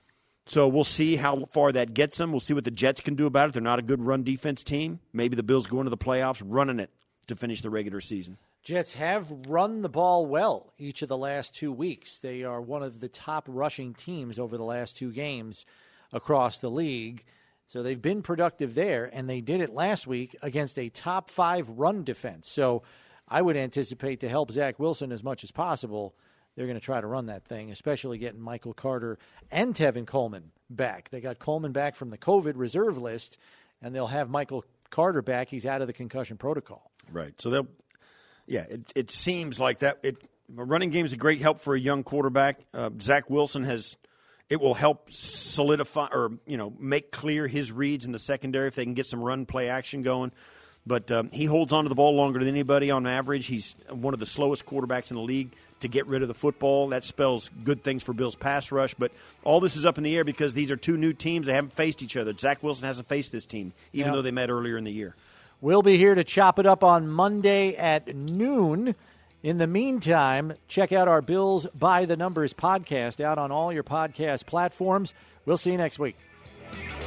So we'll see how far that gets them. We'll see what the Jets can do about it. They're not a good run defense team. Maybe the Bills go into the playoffs running it to finish the regular season. Jets have run the ball well each of the last two weeks. They are one of the top rushing teams over the last two games across the league. So they've been productive there, and they did it last week against a top five run defense. So I would anticipate to help Zach Wilson as much as possible, they're going to try to run that thing, especially getting Michael Carter and Tevin Coleman back. They got Coleman back from the COVID reserve list, and they'll have Michael Carter back. He's out of the concussion protocol. Right. So they'll Yeah, it, it seems like that. It, a running game is a great help for a young quarterback. Uh, Zach Wilson has – it will help solidify or, you know, make clear his reads in the secondary if they can get some run play action going. But um, he holds on to the ball longer than anybody on average. He's one of the slowest quarterbacks in the league to get rid of the football. That spells good things for Bill's pass rush. But all this is up in the air because these are two new teams. They haven't faced each other. Zach Wilson hasn't faced this team, even yeah. though they met earlier in the year. We'll be here to chop it up on Monday at noon. In the meantime, check out our Bills by the Numbers podcast out on all your podcast platforms. We'll see you next week.